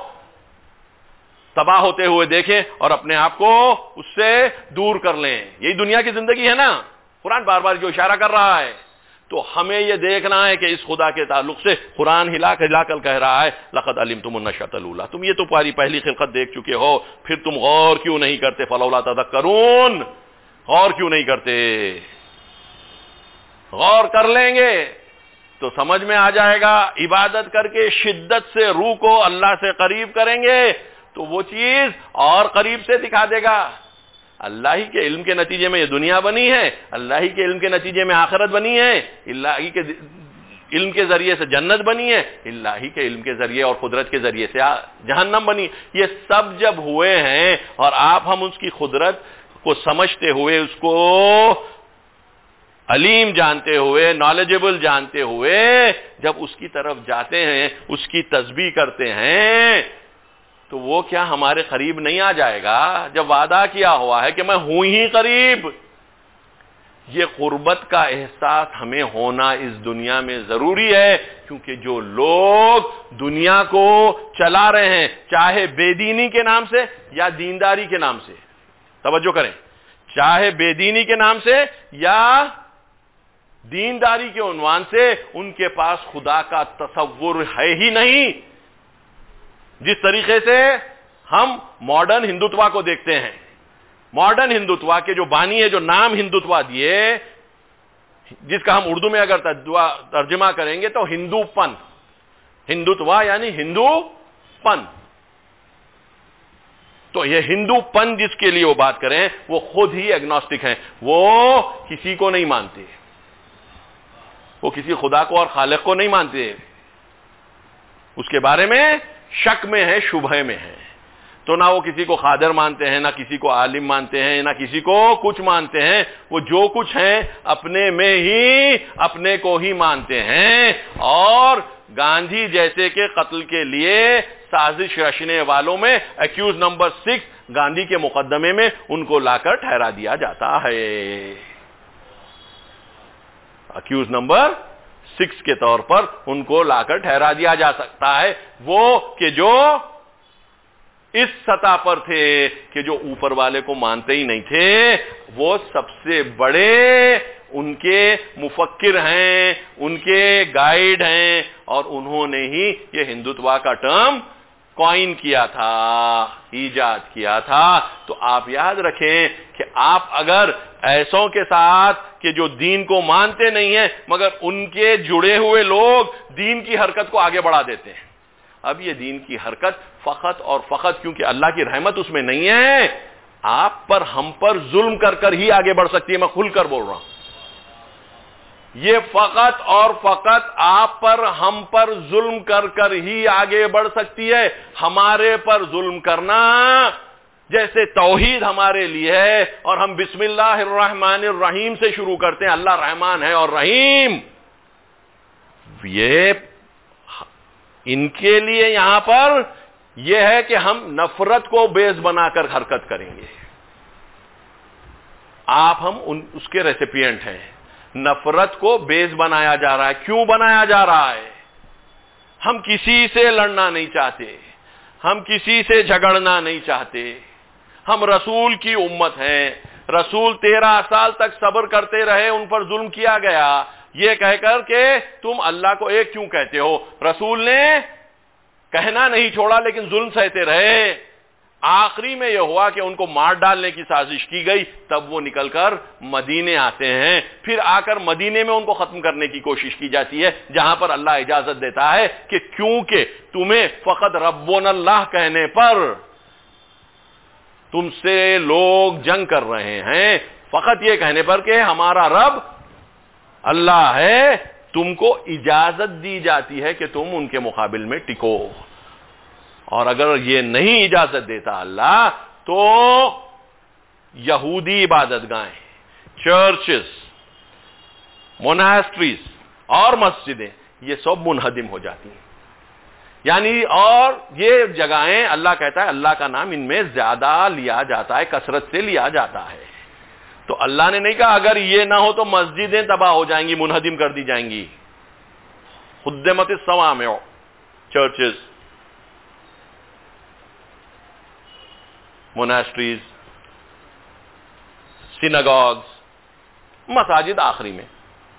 تباہ ہوتے ہوئے دیکھیں اور اپنے آپ کو اس سے دور کر لیں. یہی دنیا کی زندگی ہے نا. قرآن بار بار جو اشارہ کر رہا ہے، تو ہمیں یہ دیکھنا ہے کہ اس خدا کے تعلق سے قرآن ہلا کر کہہ رہا ہے لقد علمتم النشأۃ الاولیٰ، تم یہ تو پہلی خلقت دیکھ چکے ہو، پھر تم غور کیوں نہیں کرتے؟ فلولا تذکرون، غور کیوں نہیں کرتے؟ غور کر لیں گے تو سمجھ میں آ جائے گا. عبادت کر کے شدت سے روح کو اللہ سے قریب کریں گے تو وہ چیز اور قریب سے دکھا دے گا. اللہ ہی کے علم کے نتیجے میں یہ دنیا بنی ہے، اللہ ہی کے علم کے نتیجے میں آخرت بنی ہے، اللہ ہی کے علم کے ذریعے سے جنت بنی ہے، اللہ ہی کے علم کے ذریعے اور قدرت کے ذریعے سے جہنم بنی. یہ سب جب ہوئے ہیں اور ہم اس کی قدرت کو سمجھتے ہوئے، اس کو علیم جانتے ہوئے، نالجبل جانتے ہوئے جب اس کی طرف جاتے ہیں، اس کی تسبیح کرتے ہیں، تو وہ کیا ہمارے قریب نہیں آ جائے گا؟ جب وعدہ کیا ہوا ہے کہ میں ہوں ہی قریب. یہ قربت کا احساس ہمیں ہونا اس دنیا میں ضروری ہے، کیونکہ جو لوگ دنیا کو چلا رہے ہیں، چاہے بے دینی کے نام سے یا دینداری کے نام سے، توجہ کریں، چاہے بے دینی کے نام سے یا دینداری کے عنوان سے، ان کے پاس خدا کا تصور ہے ہی نہیں. جس طریقے سے ہم ماڈرن ہندوتوا کو دیکھتے ہیں، ماڈرن ہندوتوا کے جو بانی ہے، جو نام ہندوتوا دیے، جس کا ہم اردو میں اگر ترجمہ کریں گے تو ہندو پن، ہندوتوا یعنی ہندو پن. تو یہ ہندو پن جس کے لیے وہ بات کریں، وہ خود ہی ایگنوسٹک ہیں، وہ کسی کو نہیں مانتے، وہ کسی خدا کو اور خالق کو نہیں مانتے، اس کے بارے میں شک میں ہے، شبہے میں ہے. تو نہ وہ کسی کو قادر مانتے ہیں، نہ کسی کو عالم مانتے ہیں، نہ کسی کو کچھ مانتے ہیں. وہ جو کچھ ہیں اپنے میں ہی اپنے کو ہی مانتے ہیں. اور گاندھی جیسے کہ قتل کے لیے سازش رچنے والوں میں ایکیوز نمبر 6 گاندھی کے مقدمے میں ان کو لا کر ٹھہرا دیا جاتا ہے. ایکیوز نمبر 6 کے طور پر ان کو لا کر ٹھہرا دیا جا سکتا ہے. وہ کہ جو اس سطح پر تھے کہ جو اوپر والے کو مانتے ہی نہیں تھے، وہ سب سے بڑے ان کے مفکر ہیں، ان کے گائیڈ ہیں، اور انہوں نے ہی یہ ہندوتوا کا ٹرم کوائن کیا تھا، ایجاد کیا تھا. تو آپ یاد رکھیں کہ آپ اگر ایسوں کے ساتھ کہ جو دین کو مانتے نہیں ہیں مگر ان کے جڑے ہوئے لوگ دین کی حرکت کو آگے بڑھا دیتے ہیں. اب یہ دین کی حرکت فقط اور فقط کیونکہ اللہ کی رحمت اس میں نہیں ہے، آپ پر ہم پر ظلم کر کر ہی آگے بڑھ سکتی ہے. میں کھل کر بول رہا ہوں، یہ فقط اور فقط آپ پر ہم پر ظلم کر کر ہی آگے بڑھ سکتی ہے. ہمارے پر ظلم کرنا، جیسے توحید ہمارے لیے ہے اور ہم بسم اللہ الرحمن الرحیم سے شروع کرتے ہیں، اللہ رحمان ہے اور رحیم، یہ ان کے لیے یہاں پر یہ ہے کہ ہم نفرت کو بیس بنا کر حرکت کریں گے. ہم اس کے ریسیپینٹ ہیں. نفرت کو بیس بنایا جا رہا ہے. کیوں بنایا جا رہا ہے؟ ہم کسی سے لڑنا نہیں چاہتے، ہم کسی سے جھگڑنا نہیں چاہتے. ہم رسول کی امت ہیں. رسول 13 سال تک صبر کرتے رہے، ان پر ظلم کیا گیا، یہ کہہ کر کہ تم اللہ کو ایک کیوں کہتے ہو. رسول نے کہنا نہیں چھوڑا لیکن ظلم سہتے رہے. آخری میں یہ ہوا کہ ان کو مار ڈالنے کی سازش کی گئی. تب وہ نکل کر مدینے آتے ہیں. پھر آ کر مدینے میں ان کو ختم کرنے کی کوشش کی جاتی ہے، جہاں پر اللہ اجازت دیتا ہے کہ کیونکہ تمہیں فقط ربنا اللہ کہنے پر تم سے لوگ جنگ کر رہے ہیں فقط یہ کہنے پر کہ ہمارا رب اللہ ہے، تم کو اجازت دی جاتی ہے کہ تم ان کے مقابل میں ٹکو. اور اگر یہ نہیں اجازت دیتا اللہ تو یہودی عبادت گاہیں، چرچز، موناسٹریز اور مسجدیں یہ سب منہدم ہو جاتی ہیں. یعنی اور یہ جگہیں اللہ کہتا ہے اللہ کا نام ان میں زیادہ لیا جاتا ہے، کثرت سے لیا جاتا ہے. تو اللہ نے نہیں کہا اگر یہ نہ ہو تو مسجدیں تباہ ہو جائیں گی، منہدم کر دی جائیں گی. خدمت الصوامع، چرچز، موناسٹریز، سیناگوگز، مساجد آخری میں.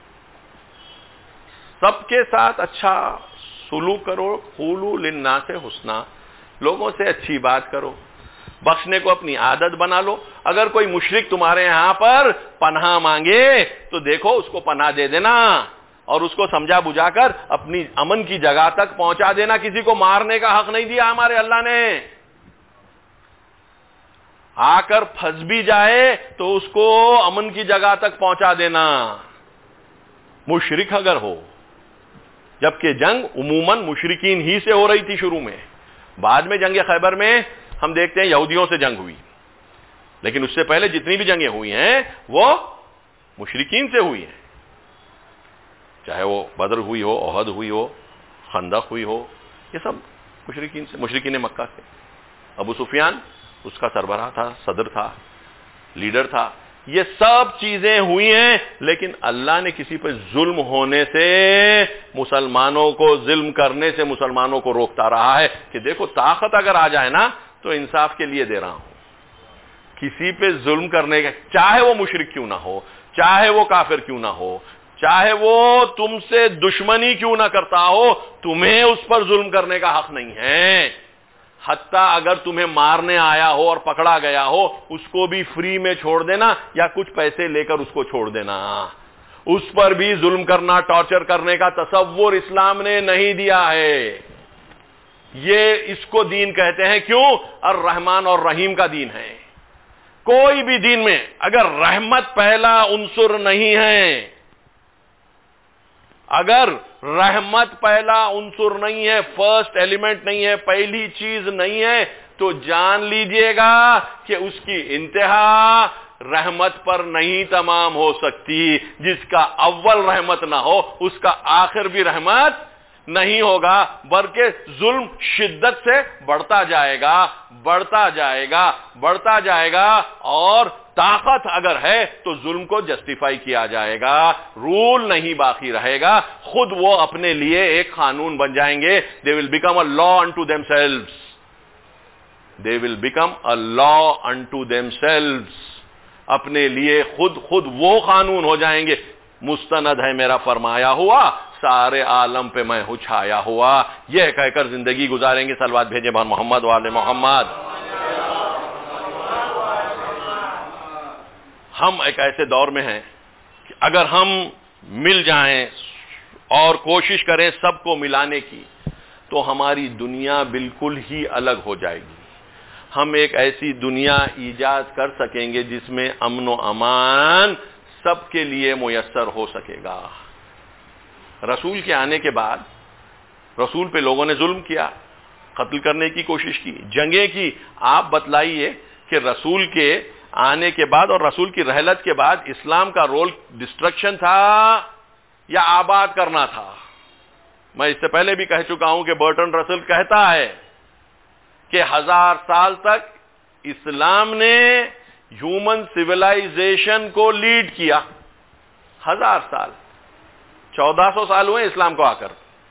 سب کے ساتھ اچھا سلوک کرو، قولوا للناس حسنا، لوگوں سے اچھی بات کرو، بخشنے کو اپنی عادت بنا لو. اگر کوئی مشرک تمہارے یہاں پر پناہ مانگے تو دیکھو اس کو پناہ دے دینا اور اس کو سمجھا بجھا کر اپنی امن کی جگہ تک پہنچا دینا. کسی کو مارنے کا حق نہیں دیا ہمارے اللہ نے. آ کر پھنس بھی جائے تو اس کو امن کی جگہ تک پہنچا دینا، مشرک اگر ہو. جبکہ جنگ عموماً مشرکین ہی سے ہو رہی تھی شروع میں. بعد میں جنگ خیبر میں ہم دیکھتے ہیں یہودیوں سے جنگ ہوئی، لیکن اس سے پہلے جتنی بھی جنگیں ہوئی ہیں وہ مشرکین سے ہوئی ہیں. چاہے وہ بدر ہوئی ہو، احد ہوئی ہو، خندق ہوئی ہو، یہ سب مشرکین سے، مشرکین مکہ سے. ابو سفیان اس کا سربراہ تھا، صدر تھا، لیڈر تھا. یہ سب چیزیں ہوئی ہیں، لیکن اللہ نے کسی پہ ظلم ہونے سے، مسلمانوں کو ظلم کرنے سے مسلمانوں کو روکتا رہا ہے کہ دیکھو طاقت اگر آ جائے نا تو انصاف کے لیے دے رہا ہوں. کسی پہ ظلم کرنے کا، چاہے وہ مشرک کیوں نہ ہو، چاہے وہ کافر کیوں نہ ہو، چاہے وہ تم سے دشمنی کیوں نہ کرتا ہو، تمہیں اس پر ظلم کرنے کا حق نہیں ہے. حتیٰ اگر تمہیں مارنے آیا ہو اور پکڑا گیا ہو اس کو بھی فری میں چھوڑ دینا یا کچھ پیسے لے کر اس کو چھوڑ دینا. اس پر بھی ظلم کرنا، ٹارچر کرنے کا تصور اسلام نے نہیں دیا ہے. یہ اس کو دین کہتے ہیں. کیوں؟ الرحمن اور رحیم کا دین ہے. کوئی بھی دین میں اگر رحمت پہلا عنصر نہیں ہے، اگر رحمت پہلا عنصر نہیں ہے، فرسٹ ایلیمنٹ نہیں ہے، پہلی چیز نہیں ہے، تو جان لیجئے گا کہ اس کی انتہا رحمت پر نہیں تمام ہو سکتی. جس کا اول رحمت نہ ہو اس کا آخر بھی رحمت نہیں ہوگا، بلکہ ظلم شدت سے بڑھتا جائے گا، بڑھتا جائے گا، بڑھتا جائے گا. اور طاقت اگر ہے تو ظلم کو جسٹیفائی کیا جائے گا، رول نہیں باقی رہے گا. خود وہ اپنے لیے ایک قانون بن جائیں گے. they will become a law unto themselves. they will become a law unto themselves. اپنے لیے خود وہ قانون ہو جائیں گے. مستند ہے میرا فرمایا ہوا، سارے عالم پہ میں ہوں چھایا ہوا. یہ کہہ کر زندگی گزاریں گے. صلوات بھیجیں بھر محمد وآل محمد. ہم ایک ایسے دور میں ہیں کہ اگر ہم مل جائیں اور کوشش کریں سب کو ملانے کی تو ہماری دنیا بالکل ہی الگ ہو جائے گی. ہم ایک ایسی دنیا ایجاد کر سکیں گے جس میں امن و امان سب کے لیے میسر ہو سکے گا. رسول کے آنے کے بعد رسول پہ لوگوں نے ظلم کیا، قتل کرنے کی کوشش کی، جنگیں کی. آپ بتلائیے کہ رسول کے آنے کے بعد اور رسول کی رحلت کے بعد اسلام کا رول ڈسٹرکشن تھا یا آباد کرنا تھا؟ میں اس سے پہلے بھی کہہ چکا ہوں کہ برٹن رسل کہتا ہے کہ 1000 سال تک اسلام نے ہیومن سیولائزیشن کو لیڈ کیا. 1000 سال، 1400 سال ہوئے اسلام کو آ کر،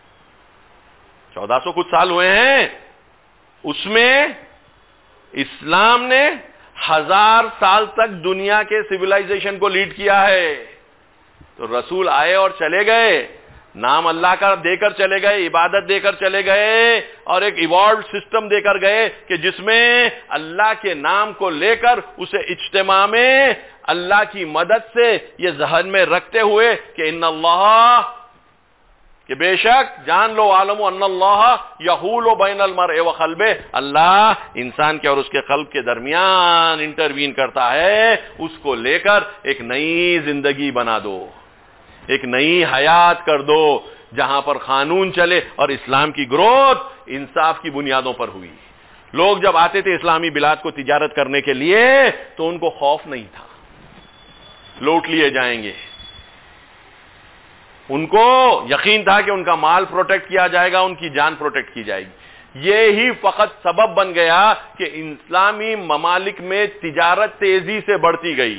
1400 کچھ سال ہوئے ہیں. اس میں اسلام نے 1000 سال تک دنیا کے سیولائزیشن کو لیڈ کیا ہے. تو رسول آئے اور چلے گئے، نام اللہ کا دے کر چلے گئے، عبادت دے کر چلے گئے، اور ایک ایوالوڈ سسٹم دے کر گئے کہ جس میں اللہ کے نام کو لے کر اسے اجتماع میں اللہ کی مدد سے یہ ذہن میں رکھتے ہوئے کہ ان اللہ کہ بے شک جان لو عالم ان اللہ یحول بین المرء و قلبہ، اللہ انسان کے اور اس کے قلب کے درمیان انٹروین کرتا ہے، اس کو لے کر ایک نئی زندگی بنا دو، ایک نئی حیات کر دو جہاں پر قانون چلے اور اسلام کی گروتھ انصاف کی بنیادوں پر ہوئی۔ لوگ جب آتے تھے اسلامی بلاد کو تجارت کرنے کے لیے تو ان کو خوف نہیں تھا لوٹ لیے جائیں گے، ان کو یقین تھا کہ ان کا مال پروٹیکٹ کیا جائے گا، ان کی جان پروٹیکٹ کی جائے گی۔ یہی فقط سبب بن گیا کہ اسلامی ممالک میں تجارت تیزی سے بڑھتی گئی،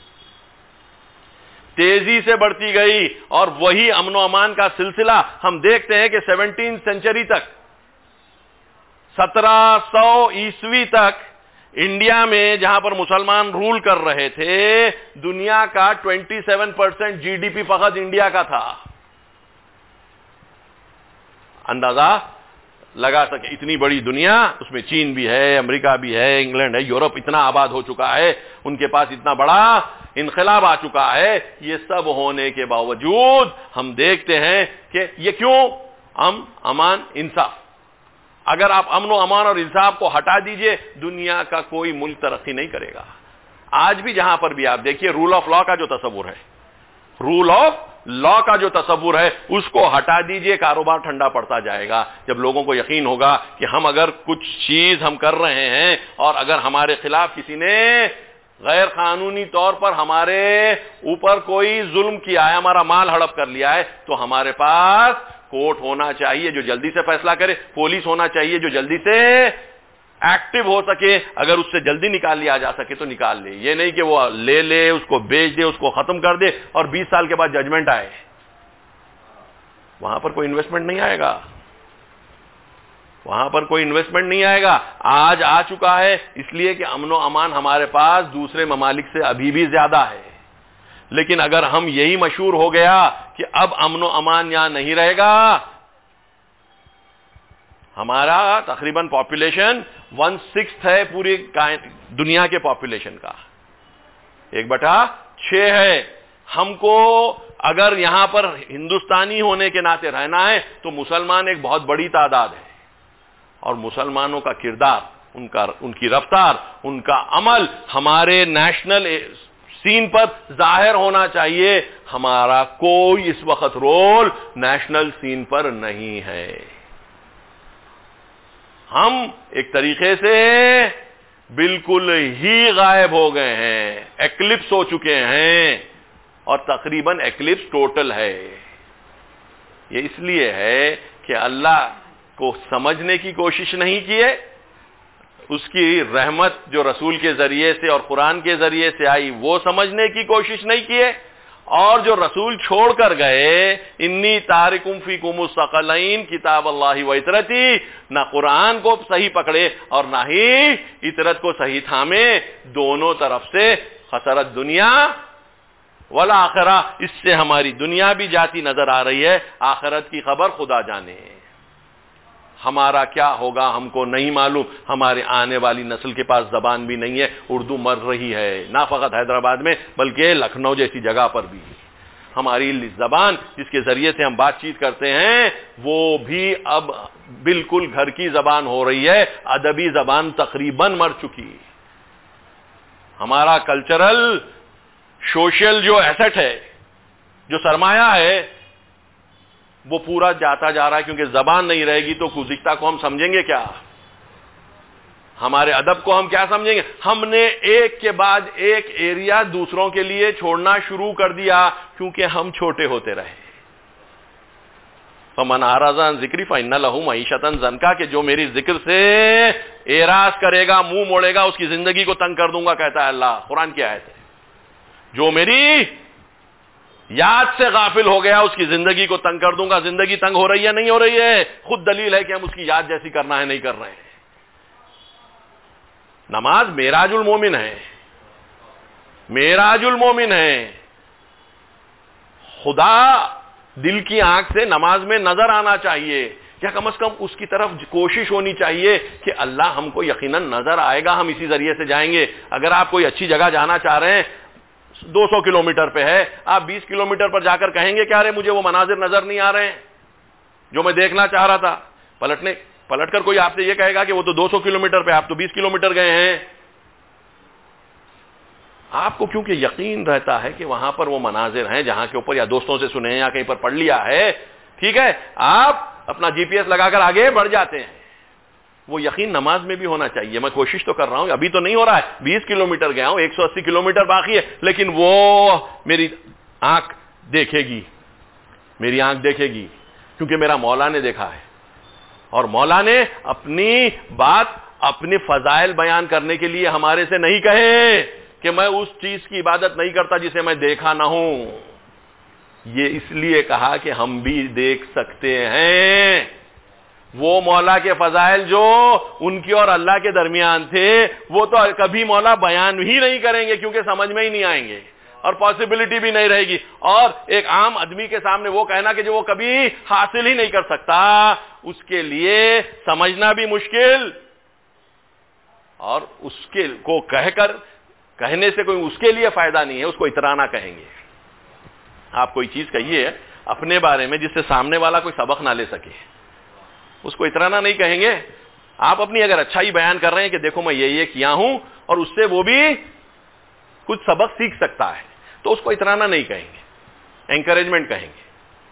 تیزی سے بڑھتی گئی، اور وہی امن و امان کا سلسلہ ہم دیکھتے ہیں کہ 17 سینچری تک، 1700 عیسوی تک انڈیا میں جہاں پر مسلمان رول کر رہے تھے، دنیا کا 27% جی ڈی پی فقط انڈیا کا تھا۔ اندازہ لگا سکے اتنی بڑی دنیا، اس میں چین بھی ہے، امریکہ بھی ہے، انگلینڈ ہے، یورپ اتنا آباد ہو چکا ہے، ان کے پاس اتنا بڑا انقلاب آ چکا ہے، یہ سب ہونے کے باوجود ہم دیکھتے ہیں کہ یہ کیوں؟ امان انصاف۔ اگر آپ امن و امان اور انصاف کو ہٹا دیجئے، دنیا کا کوئی ملک ترقی نہیں کرے گا۔ آج بھی جہاں پر بھی آپ دیکھیے رول آف لا کا جو تصور ہے، رول آف لا کا جو تصور ہے، اس کو ہٹا دیجئے، کاروبار ٹھنڈا پڑتا جائے گا۔ جب لوگوں کو یقین ہوگا کہ ہم اگر کچھ چیز ہم کر رہے ہیں اور اگر ہمارے خلاف کسی نے غیر قانونی طور پر ہمارے اوپر کوئی ظلم کیا ہے، ہمارا مال ہڑپ کر لیا ہے، تو ہمارے پاس کورٹ ہونا چاہیے جو جلدی سے فیصلہ کرے، پولیس ہونا چاہیے جو جلدی سے ایکٹیو ہو سکے، اگر اس سے جلدی نکال لیا جا سکے تو نکال لے، یہ نہیں کہ وہ لے اس کو بیچ دے، اس کو ختم کر دے اور 20 سال کے بعد ججمنٹ آئے، وہاں پر کوئی انویسٹمنٹ نہیں آئے گا، وہاں پر کوئی انویسٹمنٹ نہیں آئے گا۔ آج آ چکا ہے اس لیے کہ امن و امان ہمارے پاس دوسرے ممالک سے ابھی بھی زیادہ ہے، لیکن اگر ہم یہی مشہور ہو گیا کہ اب امن و امان یہاں نہیں رہے گا، ہمارا تقریباً پاپولیشن 1/6 ہے پوری دنیا کے پاپولیشن کا، 1/6 ہے۔ ہم کو اگر یہاں پر ہندوستانی ہونے کے ناطے رہنا ہے تو مسلمان ایک بہت بڑی تعداد ہے، اور مسلمانوں کا کردار، ان کی رفتار، ان کا عمل ہمارے نیشنل سین پر ظاہر ہونا چاہیے۔ ہمارا کوئی اس وقت رول نیشنل سین پر نہیں ہے، ہم ایک طریقے سے بالکل ہی غائب ہو گئے ہیں، ایکلپس ہو چکے ہیں، اور تقریباً ایکلپس ٹوٹل ہے۔ یہ اس لیے ہے کہ اللہ کو سمجھنے کی کوشش نہیں کیے، اس کی رحمت جو رسول کے ذریعے سے اور قرآن کے ذریعے سے آئی وہ سمجھنے کی کوشش نہیں کیے، اور جو رسول چھوڑ کر گئے، انی تارکم فیکم الثقلین کتاب اللہ و اطرتی، نہ قرآن کو صحیح پکڑے اور نہ ہی اطرت کو صحیح تھامے، دونوں طرف سے خسرت دنیا والآخرہ، اس سے ہماری دنیا بھی جاتی نظر آ رہی ہے، آخرت کی خبر خدا جانے۔ ہمارا کیا ہوگا ہم کو نہیں معلوم، ہمارے آنے والی نسل کے پاس زبان بھی نہیں ہے، اردو مر رہی ہے، نہ فقط حیدرآباد میں بلکہ لکھنؤ جیسی جگہ پر بھی۔ ہماری زبان جس کے ذریعے سے ہم بات چیت کرتے ہیں وہ بھی اب بالکل گھر کی زبان ہو رہی ہے، ادبی زبان تقریباً مر چکی۔ ہمارا کلچرل سوشل جو ایسٹ ہے، جو سرمایہ ہے، وہ پورا جاتا جا رہا ہے، کیونکہ زبان نہیں رہے گی تو گزشتہ کو ہم سمجھیں گے کیا؟ ہمارے ادب کو ہم کیا سمجھیں گے؟ ہم نے ایک کے بعد ایک ایریا دوسروں کے لیے چھوڑنا شروع کر دیا کیونکہ ہم چھوٹے ہوتے رہے۔ فمن اعرض عن ذکری فإن له معیشۃ ضنکا، کہ جو میری ذکر سے اعراض کرے گا، منہ موڑے گا، اس کی زندگی کو تنگ کر دوں گا، کہتا ہے اللہ، قرآن کی آیت ہے۔ جو میری یاد سے غافل ہو گیا اس کی زندگی کو تنگ کر دوں گا۔ زندگی تنگ ہو رہی ہے نہیں ہو رہی ہے؟ خود دلیل ہے کہ ہم اس کی یاد جیسی کرنا ہے نہیں کر رہے ہیں۔ نماز معراج المومن ہے، معراج المومن ہے۔ خدا دل کی آنکھ سے نماز میں نظر آنا چاہیے، یا کم از کم اس کی طرف کوشش ہونی چاہیے کہ اللہ ہم کو یقیناً نظر آئے گا، ہم اسی ذریعے سے جائیں گے۔ اگر آپ کوئی اچھی جگہ جانا چاہ رہے ہیں، 200 کلومیٹر پہ ہے، آپ 20 کلومیٹر پر جا کر کہیں گے کہ ارے مجھے وہ مناظر نظر نہیں آ رہے ہیں؟ جو میں دیکھنا چاہ رہا تھا. پلٹ کر کوئی آپ سے یہ کہے گا کہ وہ تو 200 کلومیٹر پہ, آپ تو 20 کلومیٹر گئے ہیں. آپ کو کیونکہ یقین رہتا ہے کہ وہاں پر وہ مناظر ہیں جہاں کے اوپر یا دوستوں سے سنے ہیں یا کہیں پر پڑھ لیا ہے, ٹھیک ہے, آپ اپنا جی پی ایس لگا کر آگے بڑھ جاتے ہیں. وہ یقین نماز میں بھی ہونا چاہیے. میں کوشش تو کر رہا ہوں, ابھی تو نہیں ہو رہا ہے, 20 کلومیٹر گیا ہوں, 180 کلومیٹر باقی ہے, لیکن وہ میری آنکھ دیکھے گی, میری آنکھ دیکھے گی, کیونکہ میرا مولا نے دیکھا ہے. اور مولا نے اپنی بات اپنے فضائل بیان کرنے کے لیے ہمارے سے نہیں کہے کہ میں اس چیز کی عبادت نہیں کرتا جسے میں دیکھا نہ ہوں. یہ اس لیے کہا کہ ہم بھی دیکھ سکتے ہیں. وہ مولا کے فضائل جو ان کی اور اللہ کے درمیان تھے وہ تو کبھی مولا بیان ہی نہیں کریں گے, کیونکہ سمجھ میں ہی نہیں آئیں گے اور پاسبلٹی بھی نہیں رہے گی. اور ایک عام آدمی کے سامنے وہ کہنا کہ جو وہ کبھی حاصل ہی نہیں کر سکتا, اس کے لیے سمجھنا بھی مشکل, اور اس کے کو کہنے سے کوئی اس کے لیے فائدہ نہیں ہے. اس کو اترانا کہیں گے. آپ کوئی چیز کہیے اپنے بارے میں جس سے سامنے والا کوئی سبق نہ لے سکے, اس کو اترانا نہیں کہیں گے. آپ اپنی اگر اچھائی بیان کر رہے ہیں کہ دیکھو میں یہ کیا ہوں اور اس سے وہ بھی کچھ سبق سیکھ سکتا ہے, تو اس کو اترانا نہیں کہیں گے, انکریجمنٹ کہیں گے.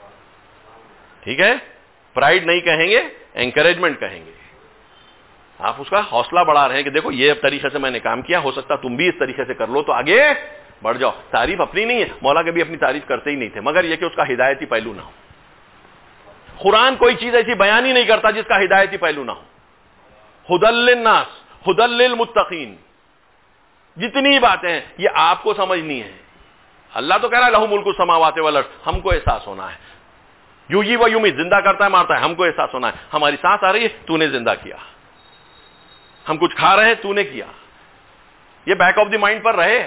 ٹھیک ہے, پرائیڈ نہیں کہیں گے, انکریجمنٹ کہیں گے. آپ اس کا حوصلہ بڑھا رہے ہیں کہ دیکھو یہ طریقے سے میں نے کام کیا, ہو سکتا تم بھی اس طریقے سے کر لو تو آگے بڑھ جاؤ. تعریف اپنی نہیں ہے, مولا کبھی اپنی تعریف کرتے ہی نہیں تھے, مگر یہ کہ اس کا ہدایتی پہلو نہ ہو. قرآن کوئی چیز ایسی بیان ہی نہیں کرتا جس کا ہدایتی پہلو نہ ہو. ہدی للناس, ہدی للمتقین, جتنی باتیں ہیں یہ آپ کو سمجھنی ہے. اللہ تو کہہ رہا ہے لہو ملک السماوات والارض, ہم کو احساس ہونا ہے. یحیی و یمیت, زندہ کرتا ہے مارتا ہے, ہم کو احساس ہونا ہے. ہماری سانس آ رہی ہے, تو نے زندہ کیا. ہم کچھ کھا رہے ہیں, تو نے کیا. یہ بیک آف دی مائنڈ پر رہے,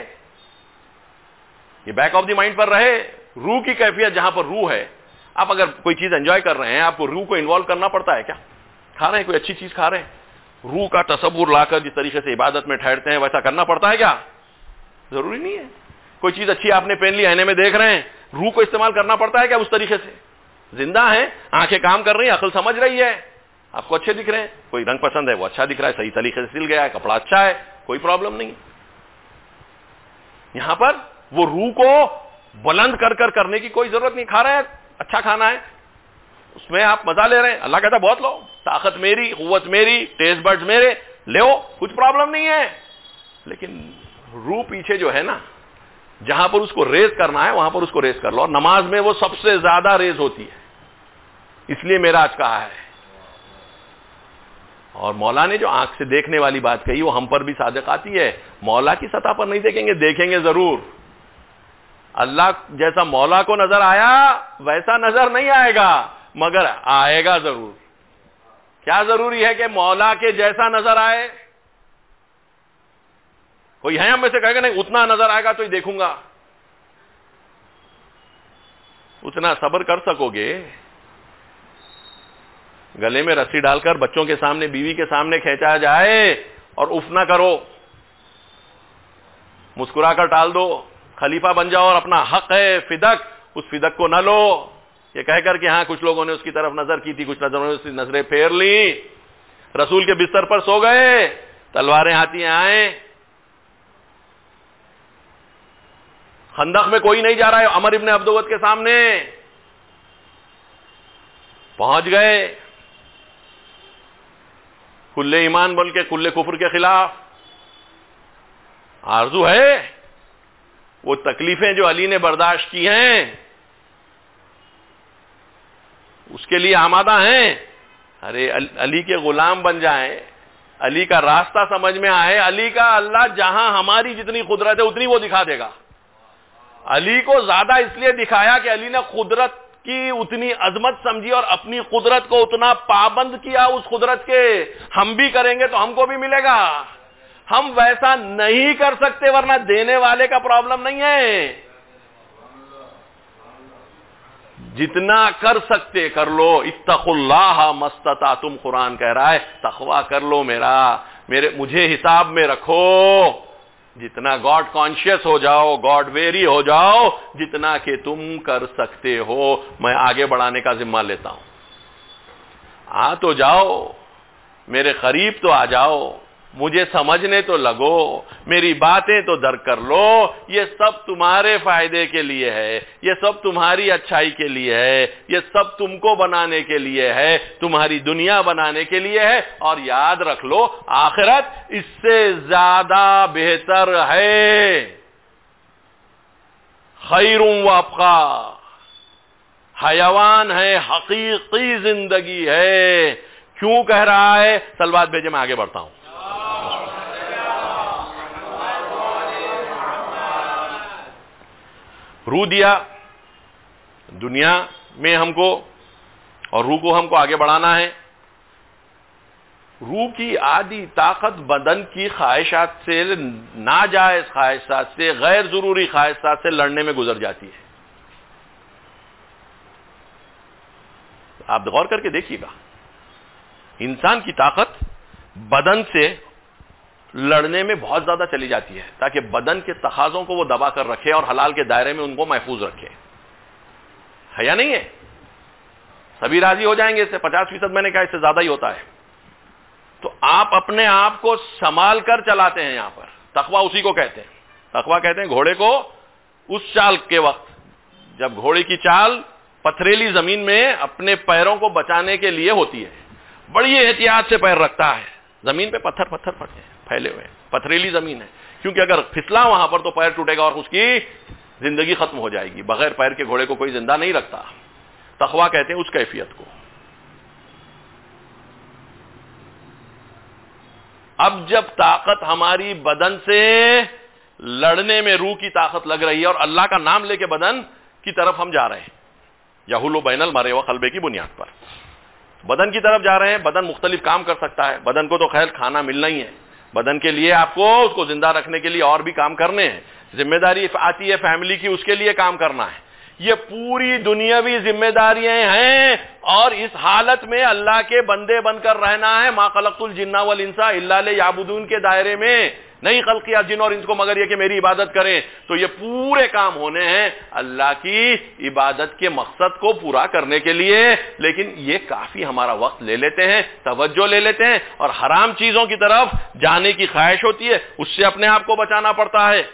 یہ بیک آف دی مائنڈ پر رہے. روح کی کیفیت جہاں پر روح ہے, آپ اگر کوئی چیز انجوائے کر رہے ہیں, آپ کو روح کو انوالو کرنا پڑتا ہے کیا؟ کھا رہے ہیں کوئی اچھی چیز کھا رہے ہیں, روح کا تصور لا کر جس طریقے سے عبادت میں ٹھہرتے ہیں ویسا کرنا پڑتا ہے کیا؟ ضروری نہیں ہے. کوئی چیز اچھی آپ نے پہن لی, آئینے میں دیکھ رہے ہیں, روح کو استعمال کرنا پڑتا ہے کیا اس طریقے سے؟ زندہ ہے, آنکھیں کام کر رہی ہیں, عقل سمجھ رہی ہے, آپ کو اچھے دکھ رہے ہیں, کوئی رنگ پسند ہے وہ اچھا دکھ رہا ہے, صحیح طریقے سے سل گیا ہے, کپڑا اچھا ہے, کوئی پرابلم نہیں. یہاں پر وہ روح کو بلند کر کرنے کی کوئی ضرورت نہیں. کھا رہے ہیں, اچھا کھانا ہے, اس میں آپ مزہ لے رہے ہیں, اللہ کہتا ہے بہت لو, طاقت میری, قوت میری, ٹیسٹ بڈز میرے, لو, کچھ پرابلم نہیں ہے. لیکن روح پیچھے جو ہے نا, جہاں پر اس کو ریز کرنا ہے وہاں پر اس کو ریز کر لو. اور نماز میں وہ سب سے زیادہ ریز ہوتی ہے, اس لیے معراج کہا ہے. اور مولا نے جو آنکھ سے دیکھنے والی بات کہی وہ ہم پر بھی صادق آتی ہے. مولا کی سطح پر نہیں دیکھیں گے, دیکھیں گے ضرور. اللہ جیسا مولا کو نظر آیا ویسا نظر نہیں آئے گا, مگر آئے گا ضرور. کیا ضروری ہے کہ مولا کے جیسا نظر آئے؟ کوئی ہے ہم میں سے کہے گا نہیں اتنا نظر آئے گا تو ہی دیکھوں گا. اتنا صبر کر سکو گے؟ گلے میں رسی ڈال کر بچوں کے سامنے, بیوی کے سامنے کھینچا جائے اور اف نہ کرو, مسکرا کر ٹال دو, خلیفہ بن جاؤ اور اپنا حق ہے فدق, اس فدق کو نہ لو یہ کہہ کر کہ ہاں کچھ لوگوں نے اس کی طرف نظر کی تھی, کچھ لوگوں نے اس کی نظریں پھیر لی, رسول کے بستر پر سو گئے, تلواریں ہاتھی آئیں. خندق میں کوئی نہیں جا رہا ہے, عمر ابن عبدود کے سامنے پہنچ گئے, کل ایمان بول کے کل کفر کے خلاف. آرزو ہے وہ تکلیفیں جو علی نے برداشت کی ہیں اس کے لیے آمادہ ہیں. ارے علی کے غلام بن جائیں, علی کا راستہ سمجھ میں آئے. علی کا اللہ جہاں ہماری جتنی قدرت ہے اتنی وہ دکھا دے گا. علی کو زیادہ اس لیے دکھایا کہ علی نے قدرت کی اتنی عظمت سمجھی اور اپنی قدرت کو اتنا پابند کیا اس قدرت کے. ہم بھی کریں گے تو ہم کو بھی ملے گا. ہم ویسا نہیں کر سکتے ورنہ دینے والے کا پرابلم نہیں ہے. جتنا کر سکتے کر لو. اتقوا اللہ ما استطعتم, قرآن کہہ رہا ہے تقوی کر لو مجھے حساب میں رکھو. جتنا گاڈ کانشیس ہو جاؤ, گاڈ ویری ہو جاؤ, جتنا کہ تم کر سکتے ہو, میں آگے بڑھانے کا ذمہ لیتا ہوں. آ تو جاؤ، میرے قریب تو آ جاؤ، مجھے سمجھنے تو لگو، میری باتیں تو درک کر لو، یہ سب تمہارے فائدے کے لیے ہے، یہ سب تمہاری اچھائی کے لیے ہے، یہ سب تم کو بنانے کے لیے ہے، تمہاری دنیا بنانے کے لیے ہے، اور یاد رکھ لو آخرت اس سے زیادہ بہتر ہے، خیر و ابقا، حیوان ہے، حقیقی زندگی ہے۔ کیوں کہہ رہا ہے؟ سلوات بھیجے، میں آگے بڑھتا ہوں۔ روح دیا دنیا میں ہم کو، اور روح کو ہم کو آگے بڑھانا ہے۔ روح کی آدھی طاقت بدن کی خواہشات سے، ناجائز خواہشات سے، غیر ضروری خواہشات سے لڑنے میں گزر جاتی ہے۔ آپ غور کر کے دیکھیے گا، انسان کی طاقت بدن سے لڑنے میں بہت زیادہ چلی جاتی ہے تاکہ بدن کے تقاضوں کو وہ دبا کر رکھے اور حلال کے دائرے میں ان کو محفوظ رکھے۔ ہے یا نہیں ہے؟ سبھی راضی ہو جائیں گے اس سے، 50% میں نے کہا اس سے زیادہ ہی ہوتا ہے۔ تو آپ اپنے آپ کو سنبھال کر چلاتے ہیں۔ یہاں پر تقویٰ اسی کو کہتے ہیں۔ تقویٰ کہتے ہیں گھوڑے کو اس چال کے وقت جب گھوڑے کی چال پتھریلی زمین میں اپنے پیروں کو بچانے کے لیے ہوتی ہے، بڑی احتیاط سے پیر رکھتا ہے۔ زمین پہ پتھر پڑتے ہیں، پھیلے ہوئے، پتھریلی زمین ہے، کیونکہ اگر پھسلا وہاں پر تو پیر ٹوٹے گا اور اس کی زندگی ختم ہو جائے گی۔ بغیر پیر کے گھوڑے کو کوئی زندہ نہیں رکھتا۔ تقویٰ کہتے ہیں اس کیفیت کو۔ اب جب طاقت ہماری بدن سے لڑنے میں روح کی طاقت لگ رہی ہے اور اللہ کا نام لے کے بدن کی طرف ہم جا رہے ہیں، یحول بین المرء و قلبہ کی بنیاد پر بدن کی طرف جا رہے ہیں۔ بدن مختلف کام کر سکتا ہے، بدن کو تو خیر کھانا ملنا ہی ہے، بدن کے لیے آپ کو اس کو زندہ رکھنے کے لیے اور بھی کام کرنے ہیں، ذمہ داری آتی ہے فیملی کی، اس کے لیے کام کرنا ہے۔ یہ پوری دنیاوی ذمہ داریاں ہیں، اور اس حالت میں اللہ کے بندے بن کر رہنا ہے۔ ما خلقت الجن والانس الا لیعبدون کے دائرے میں نہیں خلق کیا جن اور انس کو مگر یہ کہ میری عبادت کریں۔ تو یہ پورے کام ہونے ہیں اللہ کی عبادت کے مقصد کو پورا کرنے کے لیے، لیکن یہ کافی ہمارا وقت لے لیتے ہیں، توجہ لے لیتے ہیں، اور حرام چیزوں کی طرف جانے کی خواہش ہوتی ہے، اس سے اپنے آپ کو بچانا پڑتا ہے۔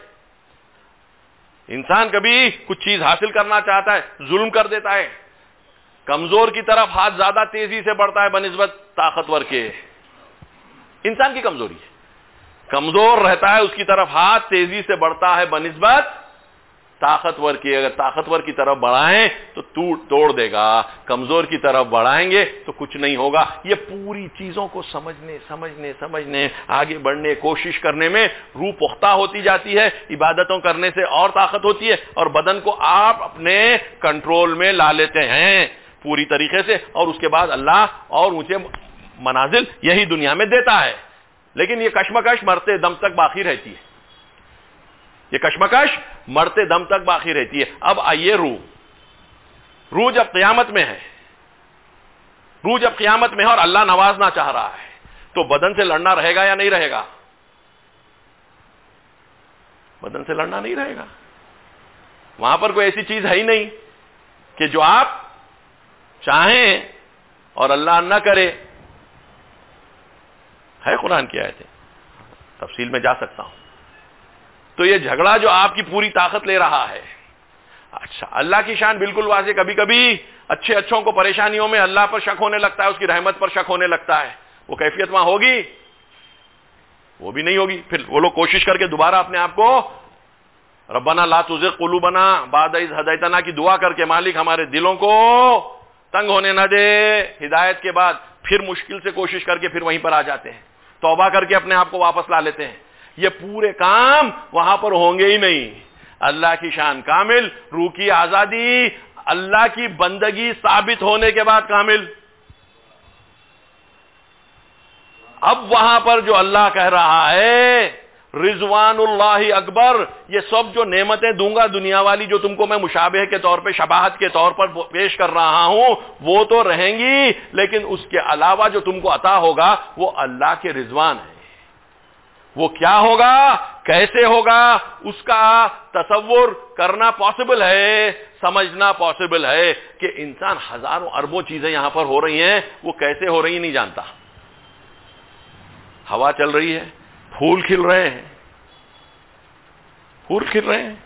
انسان کبھی کچھ چیز حاصل کرنا چاہتا ہے، ظلم کر دیتا ہے، کمزور کی طرف ہاتھ زیادہ تیزی سے بڑھتا ہے بنسبت طاقتور کے۔ انسان کی کمزوری ہے، کمزور رہتا ہے اس کی طرف ہاتھ تیزی سے بڑھتا ہے بنسبت طاقتور کی۔ اگر طاقتور کی طرف بڑھائیں تو توڑ دے گا، کمزور کی طرف بڑھائیں گے تو کچھ نہیں ہوگا۔ یہ پوری چیزوں کو سمجھنے آگے بڑھنے کوشش کرنے میں روح پختہ ہوتی جاتی ہے، عبادتوں کرنے سے اور طاقت ہوتی ہے، اور بدن کو آپ اپنے کنٹرول میں لا لیتے ہیں پوری طریقے سے، اور اس کے بعد اللہ اور اونچے منازل یہی دنیا میں دیتا ہے۔ لیکن یہ کشمکش مرتے دم تک باقی رہتی ہے، یہ کشمکش مرتے دم تک باقی رہتی ہے۔ اب آئیے روح جب قیامت میں ہے، روح جب قیامت میں ہے اور اللہ نوازنا چاہ رہا ہے تو بدن سے لڑنا رہے گا یا نہیں رہے گا؟ بدن سے لڑنا نہیں رہے گا۔ وہاں پر کوئی ایسی چیز ہے ہی نہیں کہ جو آپ چاہیں اور اللہ نہ کرے۔ ہے قرآن کی آیتیں، تفصیل میں جا سکتا ہوں۔ تو یہ جھگڑا جو آپ کی پوری طاقت لے رہا ہے، اچھا اللہ کی شان بالکل واضح، کبھی کبھی اچھوں کو پریشانیوں میں اللہ پر شک ہونے لگتا ہے، اس کی رحمت پر شک ہونے لگتا ہے، وہ کیفیت وہاں ہوگی؟ وہ بھی نہیں ہوگی۔ پھر وہ لوگ کوشش کر کے دوبارہ اپنے آپ کو ربنا لا تزغ قلوبنا بعد اذ ہدیتنا کی دعا کر کے مالک ہمارے دلوں کو تنگ ہونے نہ دے ہدایت کے بعد، پھر مشکل سے کوشش کر کے پھر وہیں پر آ جاتے ہیں، توبہ کر کے اپنے آپ کو واپس لا لیتے ہیں۔ یہ پورے کام وہاں پر ہوں گے ہی نہیں۔ اللہ کی شان کامل، روح کی آزادی، اللہ کی بندگی ثابت ہونے کے بعد کامل۔ اب وہاں پر جو اللہ کہہ رہا ہے رضوان اللہ اکبر، یہ سب جو نعمتیں دوں گا دنیا والی جو تم کو میں مشابہ کے طور پہ، شباہت کے طور پر پیش کر رہا ہوں، وہ تو رہیں گی، لیکن اس کے علاوہ جو تم کو عطا ہوگا وہ اللہ کے رضوان ہے، وہ کیا ہوگا، کیسے ہوگا، اس کا تصور کرنا پاسبل ہے، سمجھنا پاسبل ہے کہ انسان ہزاروں اربوں چیزیں یہاں پر ہو رہی ہیں، وہ کیسے ہو رہی ہیں نہیں جانتا. ہوا چل رہی ہے، پھول کھل رہے ہیں، پھول کھل رہے ہیں،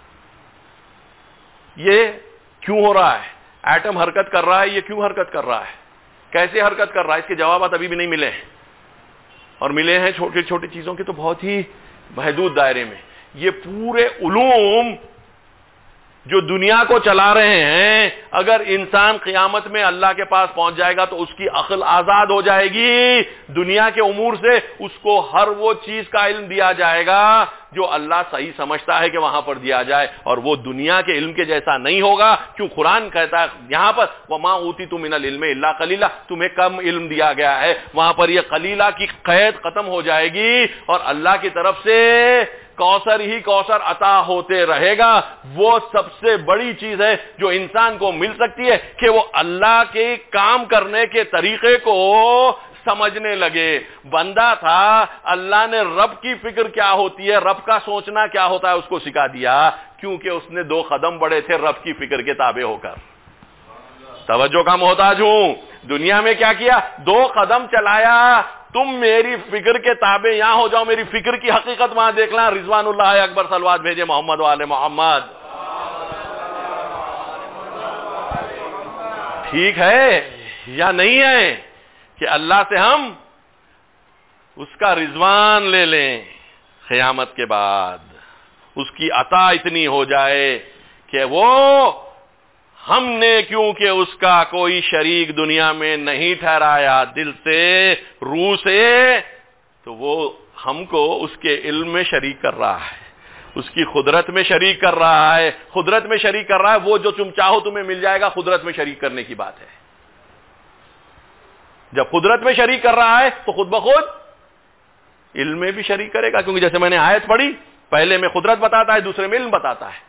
یہ کیوں ہو رہا ہے؟ ایٹم حرکت کر رہا ہے، یہ کیوں حرکت کر رہا ہے، کیسے حرکت کر رہا ہے؟ اس کے جوابات ابھی بھی نہیں ملے ہیں، اور ملے ہیں چھوٹی چھوٹی چیزوں کے تو بہت ہی محدود دائرے میں. یہ پورے علوم جو دنیا کو چلا رہے ہیں، اگر انسان قیامت میں اللہ کے پاس پہنچ جائے گا تو اس کی عقل آزاد ہو جائے گی دنیا کے امور سے. اس کو ہر وہ چیز کا علم دیا جائے گا جو اللہ صحیح سمجھتا ہے کہ وہاں پر دیا جائے، اور وہ دنیا کے علم کے جیسا نہیں ہوگا. کیوں؟ قرآن کہتا ہے یہاں پر وَمَا أُوتِيتُم مِّنَ الْعِلْمِ إِلَّا قَلِيلًا، تمہیں کم علم دیا گیا ہے. وہاں پر یہ قلیلہ کی قید ختم ہو جائے گی، اور اللہ کی طرف سے کوثر ہی کوثر عطا ہوتے رہے گا. وہ سب سے بڑی چیز ہے جو انسان کو مل سکتی ہے کہ وہ اللہ کے کام کرنے کے طریقے کو سمجھنے لگے. بندہ تھا، اللہ نے رب کی فکر کیا ہوتی ہے، رب کا سوچنا کیا ہوتا ہے اس کو سکھا دیا، کیونکہ اس نے 2 قدم بڑھے تھے رب کی فکر کے تابع ہو کر. توجہ کا محتاج ہوں. دنیا میں کیا کیا؟ 2 قدم چلایا. تم میری فکر کے تابع یہاں ہو جاؤ، میری فکر کی حقیقت وہاں دیکھ لیں. رضوان اللہ اکبر صلوات بھیجے محمد و آل محمد. ٹھیک ہے یا نہیں ہے کہ اللہ سے ہم اس کا رضوان لے لیں قیامت کے بعد، اس کی عطا اتنی ہو جائے کہ وہ ہم نے کیونکہ اس کا کوئی شریک دنیا میں نہیں ٹھہرایا دل سے روح سے، تو وہ ہم کو اس کے علم میں شریک کر رہا ہے، اس کی قدرت میں شریک کر رہا ہے. قدرت میں شریک کر رہا ہے، وہ جو تم چاہو تمہیں مل جائے گا. قدرت میں شریک کرنے کی بات ہے. جب قدرت میں شریک کر رہا ہے تو خود بخود علم میں بھی شریک کرے گا، کیونکہ جیسے میں نے آیت پڑھی، پہلے میں قدرت بتاتا ہے، دوسرے میں علم بتاتا ہے.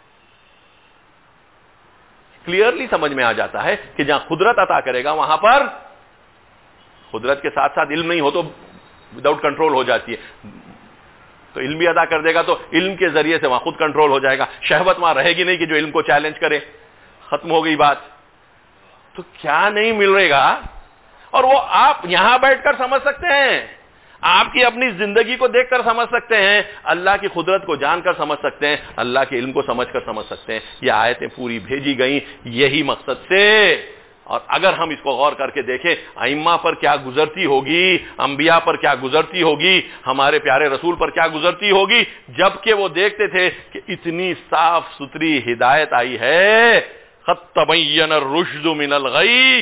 کلیئرلی سمجھ میں آ جاتا ہے کہ جہاں قدرت عطا کرے گا وہاں پر قدرت کے ساتھ ساتھ علم نہیں ہو تو وداؤٹ کنٹرول ہو جاتی ہے. تو علم بھی ادا کر دے گا تو علم کے ذریعے سے وہاں خود کنٹرول ہو جائے گا. شہوت وہاں رہے گی نہیں کہ جو علم کو چیلنج کرے. ختم ہو گئی بات. تو کیا نہیں مل رہے گا، اور وہ آپ یہاں بیٹھ کر سمجھ سکتے ہیں، آپ کی اپنی زندگی کو دیکھ کر سمجھ سکتے ہیں، اللہ کی قدرت کو جان کر سمجھ سکتے ہیں، اللہ کے علم کو سمجھ کر سمجھ سکتے ہیں. یہ آیتیں پوری بھیجی گئیں یہی مقصد سے. اور اگر ہم اس کو غور کر کے دیکھیں، ائمہ پر کیا گزرتی ہوگی، انبیاء پر کیا گزرتی ہوگی، ہمارے پیارے رسول پر کیا گزرتی ہوگی، جبکہ وہ دیکھتے تھے کہ اتنی صاف ستھری ہدایت آئی ہے. قد تبین الرشد من الغی،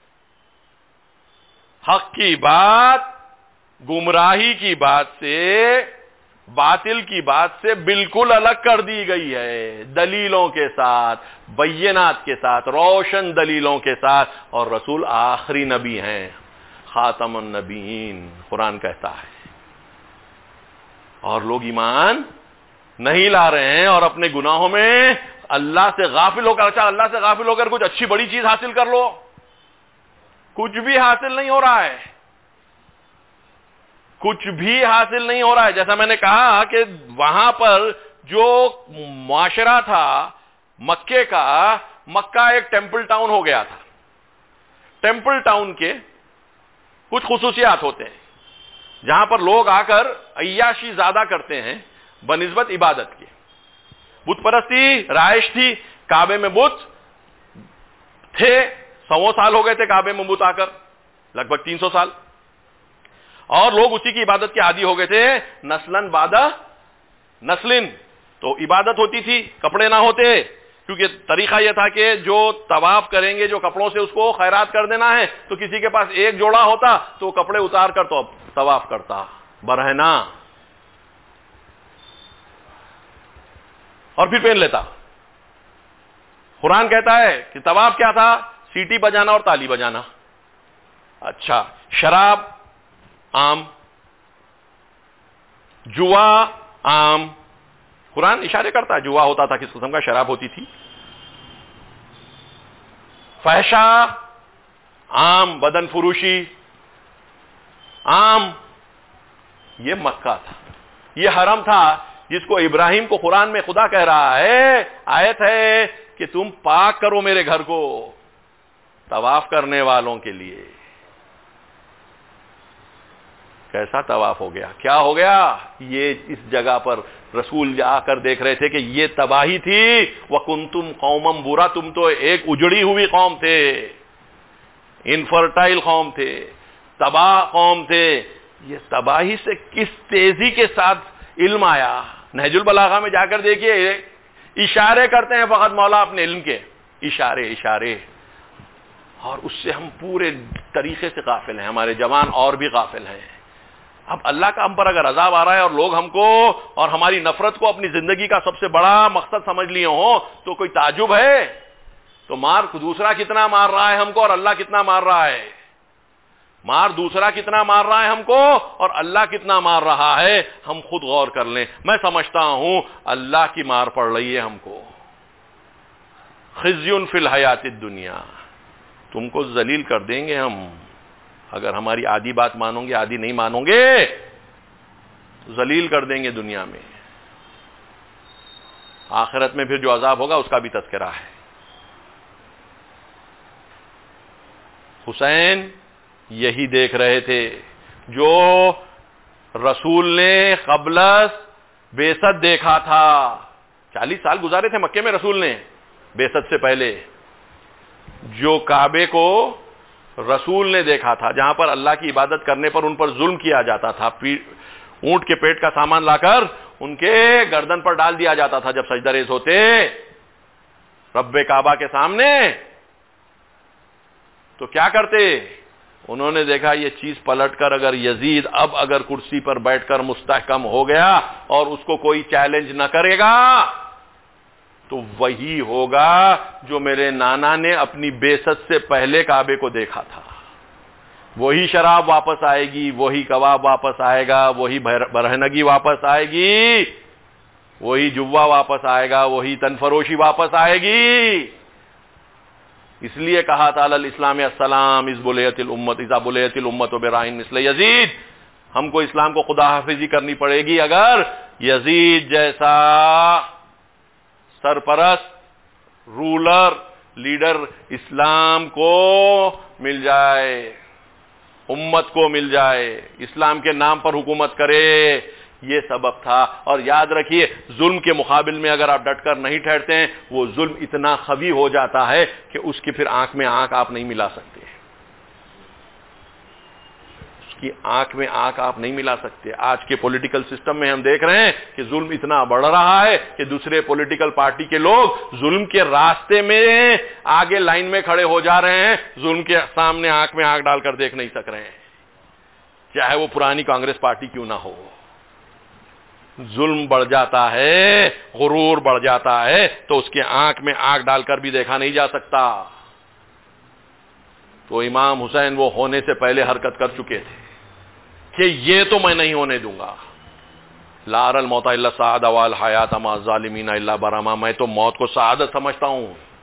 حق کی بات گمراہی کی بات سے، باطل کی بات سے بالکل الگ کر دی گئی ہے، دلیلوں کے ساتھ، بینات کے ساتھ، روشن دلیلوں کے ساتھ. اور رسول آخری نبی ہیں، خاتم النبیین قرآن کہتا ہے. اور لوگ ایمان نہیں لا رہے ہیں اور اپنے گناہوں میں اللہ سے غافل ہو کر. اچھا، اللہ سے غافل ہو کر کچھ اچھی بڑی چیز حاصل کر لو، کچھ بھی حاصل نہیں ہو رہا ہے، کچھ بھی حاصل نہیں ہو رہا ہے. جیسا میں نے کہا کہ وہاں پر جو معاشرہ تھا مکے کا، مکہ ایک ٹیمپل ٹاؤن ہو گیا تھا. ٹیمپل ٹاؤن کے کچھ خصوصیات ہوتے ہیں جہاں پر لوگ آ کر عیاشی زیادہ کرتے ہیں بنسبت عبادت کے. بت پرستی رائج تھی، کعبے میں بت تھے، 100 سال ہو گئے تھے کعبے میں بت آ کر، لگ بھگ 300 سال، اور لوگ اسی کی عبادت کے عادی ہو گئے تھے. نسلن بعد نسلن، تو عبادت ہوتی تھی، کپڑے نہ ہوتے، کیونکہ طریقہ یہ تھا کہ جو طواف کریں گے جو کپڑوں سے اس کو خیرات کر دینا ہے، تو کسی کے پاس ایک جوڑا ہوتا تو کپڑے اتار کر تو طواف کرتا برہنا اور پھر پہن لیتا. قرآن کہتا ہے کہ طواف کیا تھا؟ سیٹی بجانا اور تالی بجانا. اچھا، شراب عام، جوا عام. قرآن اشارے کرتا ہے جوا ہوتا تھا کس قسم کا، شراب ہوتی تھی. فحشہ عام، بدن فروشی عام. یہ مکہ تھا. یہ حرم تھا جس کو ابراہیم کو قرآن میں خدا کہہ رہا ہے، آیت ہے کہ تم پاک کرو میرے گھر کو طواف کرنے والوں کے لیے۔ کیسا طواف ہو گیا، کیا ہو گیا؟ یہ اس جگہ پر رسول جا کر دیکھ رہے تھے کہ یہ تباہی تھی، وَكُنْتُمْ قَوْمًا بُورًا، تم تو ایک اجڑی ہوئی قوم تھے، انفرٹائل قوم تھے، تباہ قوم تھے۔ یہ تباہی سے کس تیزی کے ساتھ علم آیا۔ نہج البلاغہ میں جا کر دیکھیے، اشارے کرتے ہیں فقط مولا اپنے علم کے، اشارے، اور اس سے ہم پورے طریقے سے غافل ہیں، ہمارے جوان اور بھی غافل ہیں۔ اب اللہ کا ہم پر اگر عذاب آ رہا ہے اور لوگ ہم کو اور ہماری نفرت کو اپنی زندگی کا سب سے بڑا مقصد سمجھ لیے ہوں تو کوئی تعجب ہے؟ تو دوسرا کتنا مار رہا ہے ہم کو اور اللہ کتنا مار رہا ہے؟ دوسرا کتنا مار رہا ہے ہم کو اور اللہ کتنا مار رہا ہے، ہم خود غور کر لیں۔ میں سمجھتا ہوں اللہ کی مار پڑ رہی ہے ہم کو۔ خزی فی الحیات الدنیا، تم کو ذلیل کر دیں گے ہم، اگر ہماری آدھی بات مانو گے، آدھی نہیں مانو گے ذلیل کر دیں گے دنیا میں۔ آخرت میں پھر جو عذاب ہوگا اس کا بھی تذکرہ ہے۔ حسین یہی دیکھ رہے تھے جو رسول نے قبل بعثت دیکھا تھا۔ 40 سال گزارے تھے مکے میں رسول نے بعثت سے پہلے۔ جو کعبے کو رسول نے دیکھا تھا، جہاں پر اللہ کی عبادت کرنے پر ان پر ظلم کیا جاتا تھا، اونٹ کے پیٹ کا سامان لا کر ان کے گردن پر ڈال دیا جاتا تھا جب سجدہ ریز ہوتے رب کعبہ کے سامنے، تو کیا کرتے؟ انہوں نے دیکھا یہ چیز پلٹ کر اگر یزید اب اگر کرسی پر بیٹھ کر مستحکم ہو گیا اور اس کو کوئی چیلنج نہ کرے گا تو وہی ہوگا جو میرے نانا نے اپنی بعثت سے پہلے کعبے کو دیکھا تھا۔ وہی شراب واپس آئے گی، وہی کباب واپس آئے گا، وہی برہنگی واپس آئے گی، وہی جوا واپس آئے گا، وہی تن فروشی واپس آئے گی۔ اس لیے کہا تعالی الاسلام السلام اذ بلیت الامت اذا بلیت الامت برائن مثل یزید، ہم کو اسلام کو خدا حافظی کرنی پڑے گی اگر یزید جیسا سرپرست، رولر، لیڈر اسلام کو مل جائے، امت کو مل جائے، اسلام کے نام پر حکومت کرے۔ یہ سبب تھا۔ اور یاد رکھیے ظلم کے مقابل میں اگر آپ ڈٹ کر نہیں ٹھہرتے ہیں، وہ ظلم اتنا خبی ہو جاتا ہے کہ اس کی پھر آنکھ میں آنکھ آپ نہیں ملا سکتے، اس کی آنکھ میں آنکھ آپ نہیں ملا سکتے۔ آج کے پولیٹیکل سسٹم میں ہم دیکھ رہے ہیں کہ ظلم اتنا بڑھ رہا ہے کہ دوسرے پولیٹیکل پارٹی کے لوگ ظلم کے راستے میں آگے لائن میں کھڑے ہو جا رہے ہیں، ظلم کے سامنے آنکھ میں آنکھ ڈال کر دیکھ نہیں سک رہے ہیں، چاہے وہ پرانی کانگریس پارٹی کیوں نہ ہو۔ ظلم بڑھ جاتا ہے، غرور بڑھ جاتا ہے تو اس کے آنکھ میں آنکھ ڈال کر بھی دیکھا نہیں جا سکتا۔ تو امام حسین وہ ہونے سے پہلے حرکت کر چکے تھے کہ یہ تو میں نہیں ہونے دوں گا۔ لا ارى الموت الا سعادة والحیات مع الظالمین الا برما، میں تو موت کو سعادت سمجھتا ہوں۔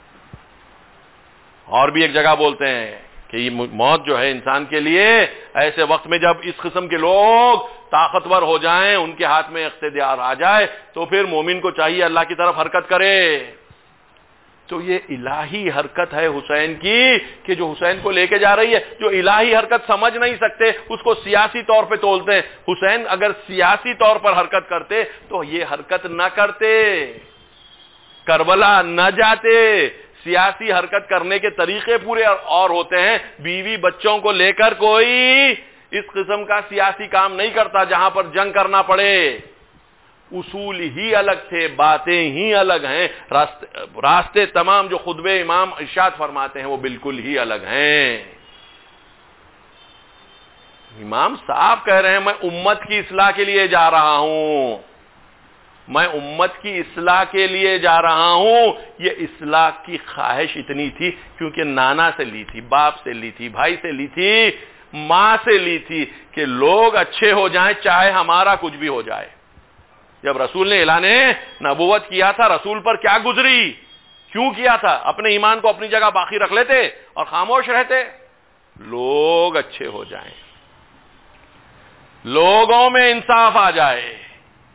اور بھی ایک جگہ بولتے ہیں کہ یہ موت جو ہے انسان کے لیے ایسے وقت میں جب اس قسم کے لوگ طاقتور ہو جائیں، ان کے ہاتھ میں اقتدار آ جائے، تو پھر مومن کو چاہیے اللہ کی طرف حرکت کرے۔ تو یہ الہی حرکت ہے حسین کی کہ جو حسین کو لے کے جا رہی ہے۔ جو الہی حرکت سمجھ نہیں سکتے اس کو سیاسی طور پہ تولتے ہیں۔ حسین اگر سیاسی طور پر حرکت کرتے تو یہ حرکت نہ کرتے، کربلا نہ جاتے۔ سیاسی حرکت کرنے کے طریقے پورے اور ہوتے ہیں۔ بیوی بچوں کو لے کر کوئی اس قسم کا سیاسی کام نہیں کرتا جہاں پر جنگ کرنا پڑے۔ اصول ہی الگ تھے، باتیں ہی الگ ہیں، راستے تمام جو خطبے امام ارشاد فرماتے ہیں وہ بالکل ہی الگ ہیں۔ امام صاحب کہہ رہے ہیں میں امت کی اصلاح کے لیے جا رہا ہوں، میں امت کی اصلاح کے لیے جا رہا ہوں۔ یہ اصلاح کی خواہش اتنی تھی کیونکہ نانا سے لی تھی، باپ سے لی تھی، بھائی سے لی تھی، ماں سے لی تھی کہ لوگ اچھے ہو جائیں چاہے ہمارا کچھ بھی ہو جائے۔ جب رسول نے اعلان نبوت کیا تھا، رسول پر کیا گزری، کیوں کیا تھا؟ اپنے ایمان کو اپنی جگہ باقی رکھ لیتے اور خاموش رہتے، لوگ اچھے ہو جائیں، لوگوں میں انصاف آ جائے،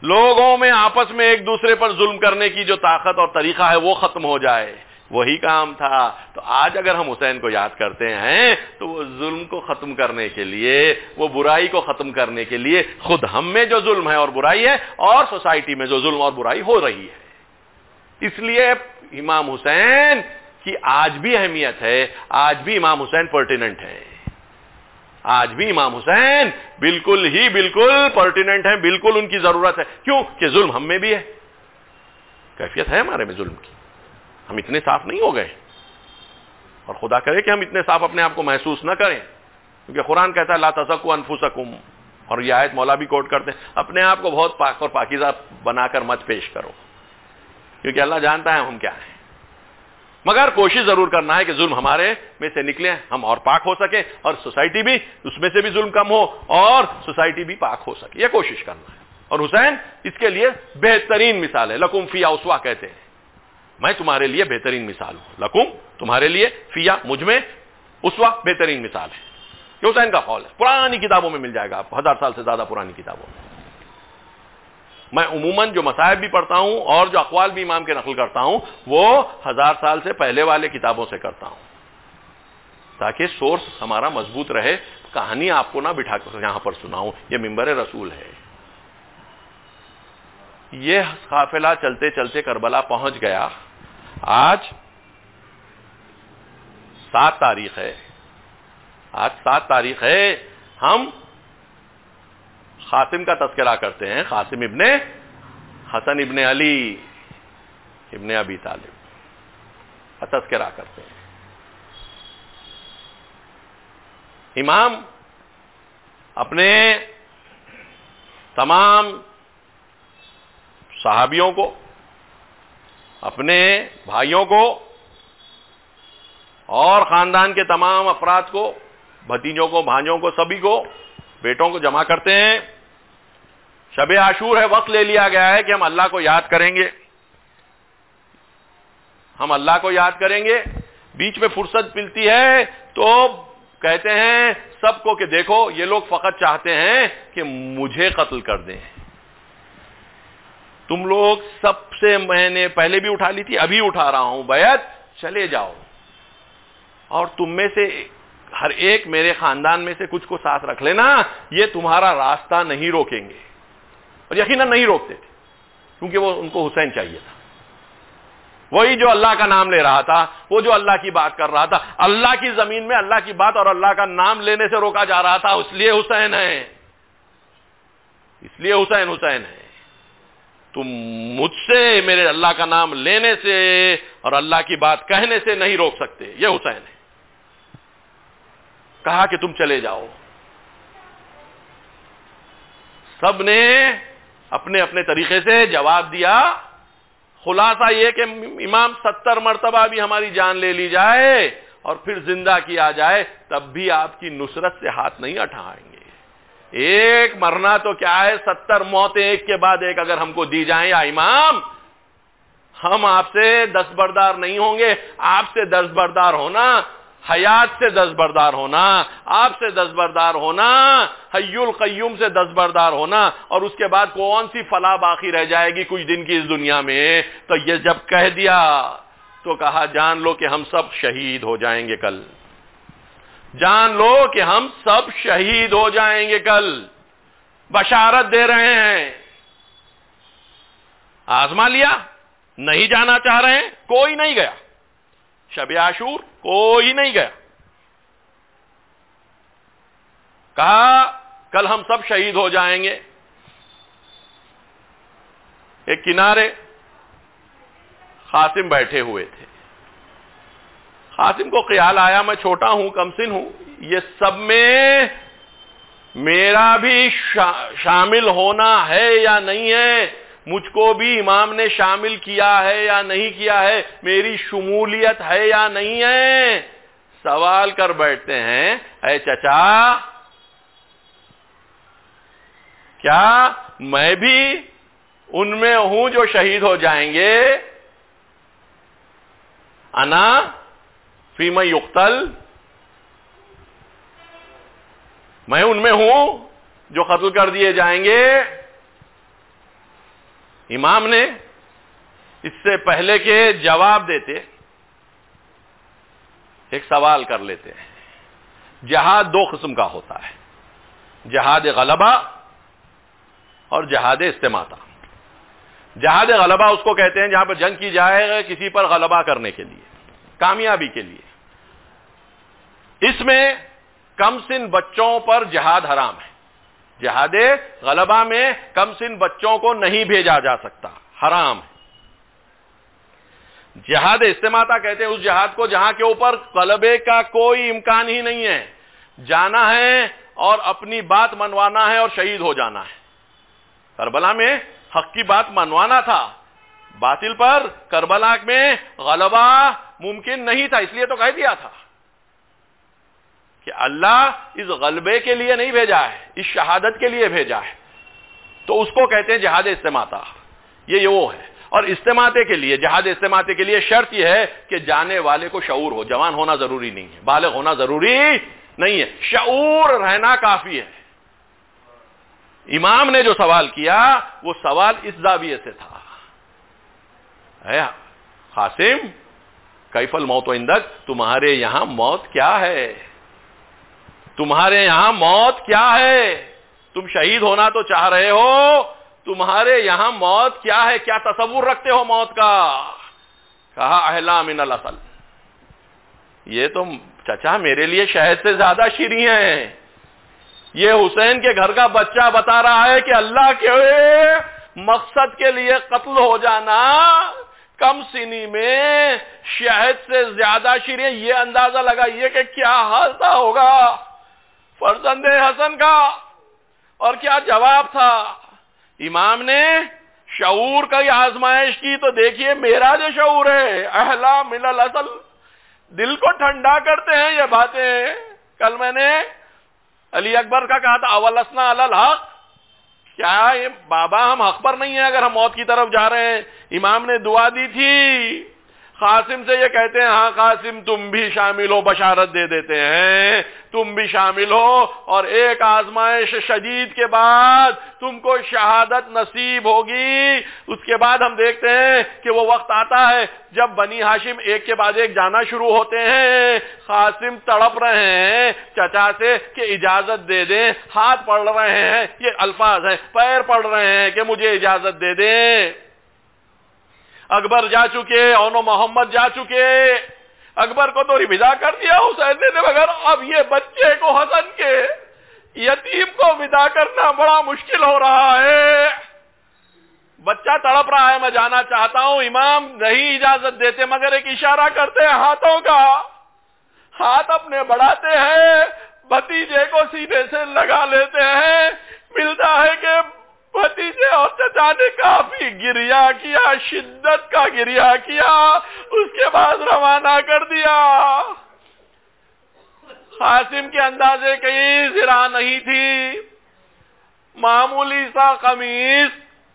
لوگوں میں آپس میں ایک دوسرے پر ظلم کرنے کی جو طاقت اور طریقہ ہے وہ ختم ہو جائے، وہی کام تھا۔ تو آج اگر ہم حسین کو یاد کرتے ہیں تو وہ ظلم کو ختم کرنے کے لیے، وہ برائی کو ختم کرنے کے لیے، خود ہم میں جو ظلم ہے اور برائی ہے اور سوسائٹی میں جو ظلم اور برائی ہو رہی ہے، اس لیے امام حسین کی آج بھی اہمیت ہے، آج بھی امام حسین پرٹیننٹ ہے، آج بھی امام حسین بالکل پرٹیننٹ ہیں، بالکل ان کی ضرورت ہے۔ کیوں کہ ظلم ہم میں بھی ہے، کیفیت ہے ہمارے میں ظلم کی، ہم اتنے صاف نہیں ہو گئے، اور خدا کرے کہ ہم اتنے صاف اپنے آپ کو محسوس نہ کریں، کیونکہ قرآن کہتا ہے لا تزکوا انفسکم، اور یہ آیت مولا بھی کوٹ کرتے ہیں، اپنے آپ کو بہت پاک اور پاکیزہ بنا کر مت پیش کرو، کیونکہ اللہ جانتا ہے ہم کیا ہیں۔ مگر کوشش ضرور کرنا ہے کہ ظلم ہمارے میں سے نکلے، ہم اور پاک ہو سکے، اور سوسائٹی بھی اس میں سے بھی ظلم کم ہو اور سوسائٹی بھی پاک ہو سکے، یہ کوشش کرنا ہے۔ اور حسین اس کے لیے بہترین مثال ہے، لکم فی اسوہ کہتے ہیں، میں تمہارے لیے بہترین مثال ہوں، لکم تمہارے لیے، فیا مجھ میں، اسوہ بہترین مثال ہے۔ یہ حسین کا قول ہے، پرانی کتابوں میں مل جائے گا، آپ 1000 سال سے زیادہ پرانی کتابوں میں۔ میں عموماً جو مصائب بھی پڑھتا ہوں اور جو اقوال بھی امام کے نقل کرتا ہوں وہ 1000 سال سے پہلے والے کتابوں سے کرتا ہوں، تاکہ سورس ہمارا مضبوط رہے، کہانی آپ کو نہ بٹھا کر یہاں پر سناؤں، یہ منبر رسول ہے۔ یہ قافلہ چلتے چلتے کربلا پہنچ گیا، آج 7 تاریخ ہے، آج 7 تاریخ ہے، ہم قاسم کا تذکرہ کرتے ہیں، قاسم ابن حسن ابن علی ابن ابی طالب کا تذکرہ کرتے ہیں۔ امام اپنے تمام صحابیوں کو، اپنے بھائیوں کو اور خاندان کے تمام افراد کو، بھتیجوں کو، بھانجوں کو، سبھی کو، بیٹوں کو جمع کرتے ہیں۔ شب عاشور ہے، وقت لے لیا گیا ہے کہ ہم اللہ کو یاد کریں گے، ہم اللہ کو یاد کریں گے۔ بیچ میں فرصت ملتی ہے تو کہتے ہیں سب کو کہ دیکھو یہ لوگ فقط چاہتے ہیں کہ مجھے قتل کر دیں، تم لوگ سب سے میں نے پہلے بھی اٹھا لی تھی، ابھی اٹھا رہا ہوں بیعت، چلے جاؤ، اور تم میں سے ہر ایک میرے خاندان میں سے کچھ کو ساتھ رکھ لینا، یہ تمہارا راستہ نہیں روکیں گے۔ اور یقیناً نہیں روکتے تھے، کیونکہ وہ ان کو حسین چاہیے تھا، وہی جو اللہ کا نام لے رہا تھا، وہ جو اللہ کی بات کر رہا تھا، اللہ کی زمین میں اللہ کی بات اور اللہ کا نام لینے سے روکا جا رہا تھا، اس لیے حسین ہے، اس لیے حسین حسین ہے۔ تم مجھ سے میرے اللہ کا نام لینے سے اور اللہ کی بات کہنے سے نہیں روک سکتے، یہ حسین ہے۔ کہا کہ تم چلے جاؤ، سب نے اپنے اپنے طریقے سے جواب دیا۔ خلاصہ یہ کہ امام 70 مرتبہ بھی ہماری جان لے لی جائے اور پھر زندہ کیا جائے، تب بھی آپ کی نصرت سے ہاتھ نہیں اٹھائیں گے۔ ایک مرنا تو کیا ہے، 70 موتیں ایک کے بعد ایک اگر ہم کو دی جائیں یا امام، ہم آپ سے دستبردار نہیں ہوں گے۔ آپ سے دستبردار ہونا، حیات سے دستبردار ہونا، آپ سے دستبردار ہونا، حی القیوم سے دستبردار ہونا، اور اس کے بعد کون سی فلاح باقی رہ جائے گی کچھ دن کی اس دنیا میں؟ تو یہ جب کہہ دیا تو کہا جان لو کہ ہم سب شہید ہو جائیں گے کل، جان لو کہ ہم سب شہید ہو جائیں گے کل، بشارت دے رہے ہیں۔ آزما لیا، نہیں جانا چاہ رہے ہیں، کوئی نہیں گیا، شب عاشور کوئی نہیں گیا، کہا کل ہم سب شہید ہو جائیں گے۔ ایک کنارے قاسم بیٹھے ہوئے تھے، قاسم کو خیال آیا میں چھوٹا ہوں، کم سن ہوں، یہ سب میں میرا بھی شامل ہونا ہے یا نہیں ہے، مجھ کو بھی امام نے شامل کیا ہے یا نہیں کیا ہے، میری شمولیت ہے یا نہیں ہے۔ سوال کر بیٹھتے ہیں، اے چچا کیا میں بھی ان میں ہوں جو شہید ہو جائیں گے؟ انا فی من یقتل، میں ان میں ہوں جو قتل کر دیے جائیں گے؟ امام نے اس سے پہلے کہ جواب دیتے ایک سوال کر لیتے ہیں. جہاد دو قسم کا ہوتا ہے، جہاد غلبہ اور جہاد استماتہ. جہاد غلبہ اس کو کہتے ہیں جہاں پر جنگ کی جائے کسی پر غلبہ کرنے کے لیے، کامیابی کے لیے. اس میں کم سن بچوں پر جہاد حرام ہے. جہاد غلبہ میں کم سن بچوں کو نہیں بھیجا جا سکتا، حرام ہے. جہاد استماتہ کہتے ہیں اس جہاد کو جہاں کے اوپر غلبے کا کوئی امکان ہی نہیں ہے، جانا ہے اور اپنی بات منوانا ہے اور شہید ہو جانا ہے. کربلا میں حق کی بات منوانا تھا، باطل پر کربلا میں غلبہ ممکن نہیں تھا، اس لیے تو کہہ دیا تھا کہ اللہ اس غلبے کے لیے نہیں بھیجا ہے، اس شہادت کے لیے بھیجا ہے. تو اس کو کہتے ہیں جہاد استماتہ. یہ وہ ہے. اور استماتے کے لیے، جہاد استماتے کے لیے شرط یہ ہے کہ جانے والے کو شعور ہو. جوان ہونا ضروری نہیں ہے، بالغ ہونا ضروری نہیں ہے، شعور رہنا کافی ہے. امام نے جو سوال کیا وہ سوال اس زاویے سے تھا، اے قاسم کیف الموت عندک، تمہارے یہاں موت کیا ہے؟ تمہارے یہاں موت کیا ہے؟ تم شہید ہونا تو چاہ رہے ہو، تمہارے یہاں موت کیا ہے؟ کیا تصور رکھتے ہو موت کا؟ کہا احلا من الاصل. یہ تو چچا میرے لیے شہد سے زیادہ شیریں ہیں. یہ حسین کے گھر کا بچہ بتا رہا ہے کہ اللہ کے مقصد کے لیے قتل ہو جانا کم سنی میں شہد سے زیادہ شیریں. یہ اندازہ لگائیے کہ کیا حال تھا ہوگا فرزند حسن کا، اور کیا جواب تھا. امام نے شعور کا آزمائش کی تو دیکھیے میرا جو شعور ہے احلا من الاصل، دل کو ٹھنڈا کرتے ہیں یہ باتیں. کل میں نے علی اکبر کا کہا تھا اولسنا علی الحق، کیا یہ بابا ہم حق پر نہیں ہیں اگر ہم موت کی طرف جا رہے ہیں؟ امام نے دعا دی تھی. قاسم سے یہ کہتے ہیں ہاں قاسم تم بھی شامل ہو، بشارت دے دیتے ہیں تم بھی شامل ہو، اور ایک آزمائش شدید کے بعد تم کو شہادت نصیب ہوگی. اس کے بعد ہم دیکھتے ہیں کہ وہ وقت آتا ہے جب بنی ہاشم ایک کے بعد ایک جانا شروع ہوتے ہیں. قاسم تڑپ رہے ہیں چچا سے کہ اجازت دے دیں، ہاتھ پڑ رہے ہیں، یہ الفاظ ہیں، پیر پڑ رہے ہیں کہ مجھے اجازت دے دیں. اکبر جا چکے، اونو محمد جا چکے، اکبر کو تو ودا کر دیا حسین نے بغیر. اب یہ بچے کو، حسن کے یتیم کو ودا کرنا بڑا مشکل ہو رہا ہے. بچہ تڑپ رہا ہے میں جانا چاہتا ہوں. امام نہیں اجازت دیتے مگر ایک اشارہ کرتے ہیں ہاتھوں کا، ہاتھ اپنے بڑھاتے ہیں، بھتیجے کو سینے سے لگا لیتے ہیں. ملتا ہے کہ بھتیجے اور چچا نے کافی گریہ کیا، شدت کا گریہ کیا، اس کے بعد روانہ کر دیا. قاسم کے اندازے کہیں ذرا نہیں تھی، معمولی سا قمیص،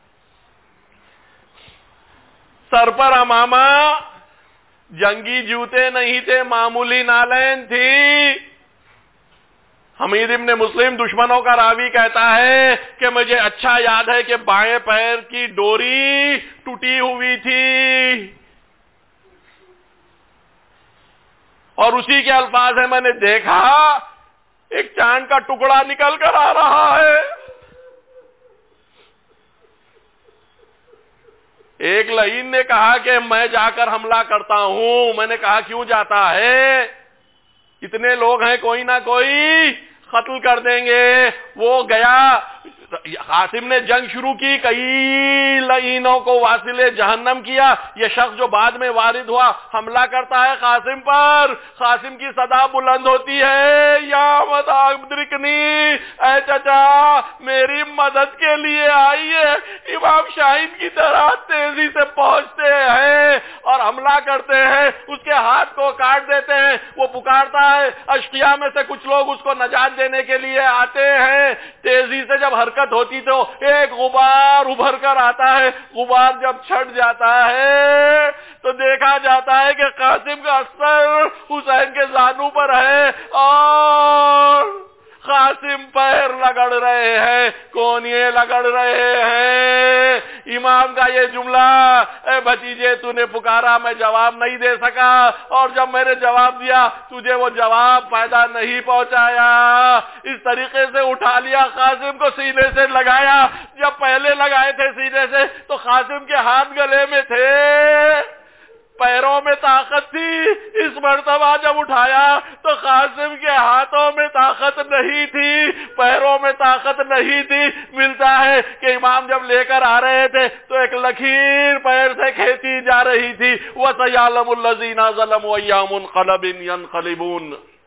سر پر امامہ، جنگی جوتے نہیں تھے، معمولی نالین تھی. حمید ابن مسلم دشمنوں کا راوی کہتا ہے کہ مجھے اچھا یاد ہے کہ بائیں پیر کی ڈوری ٹوٹی ہوئی تھی، اور اسی کے الفاظ ہیں میں نے دیکھا ایک چاند کا ٹکڑا نکل کر آ رہا ہے. ایک لعین نے کہا کہ میں جا کر حملہ کرتا ہوں. میں نے کہا کیوں جاتا ہے؟ اتنے لوگ ہیں کوئی نہ کوئی قتل کر دیں گے. وہ گیا، قاسم نے جنگ شروع کی، کئی لعینوں کو واصل جہنم کیا. یہ شخص جو بعد میں وارد ہوا حملہ کرتا ہے قاسم پر. قاسم کی صدا بلند ہوتی ہے یا مدرکنی، اے چچا میری مدد کے لیے آئیے. امام شاہین کی طرح تیزی سے پہنچتے ہیں اور حملہ کرتے ہیں، اس کے ہاتھ کو کاٹ دیتے ہیں. وہ پکارتا ہے، اشقیاء میں سے کچھ لوگ اس کو نجات دینے کے لیے آتے ہیں. تیزی سے جب حرکت ہوتی تو ایک غبار ابھر کر آتا ہے. غبار جب چھٹ جاتا ہے تو دیکھا جاتا ہے کہ قاسم کا سر حسین کے زانو پر ہے اور قاسم پیر لگڑ رہے ہیں، کونیے لگڑ رہے ہیں. امام کا یہ جملہ، اے بھتیجے تو نے پکارا میں جواب نہیں دے سکا، اور جب میں نے جواب دیا تجھے وہ جواب فائدہ نہیں پہنچایا، اس طریقے سے اٹھا لیا، قاسم کو سینے سے لگایا۔ جب پہلے لگائے تھے سینے سے تو قاسم کے ہاتھ گلے میں تھے، پیروں میں طاقت تھی، اس مرتبہ جب اٹھایا تو قاسم کے ہاتھوں میں طاقت نہیں تھی، پیروں میں طاقت نہیں تھی۔ ملتا ہے کہ امام جب لے کر آ رہے تھے تو ایک لکیر پیر سے کھینچی جا رہی تھی۔ وَسَيَعْلَمُ الَّذِينَ ظَلَمُوا أَيَّ مُنقَلَبٍ يَنقَلِبُونَ۔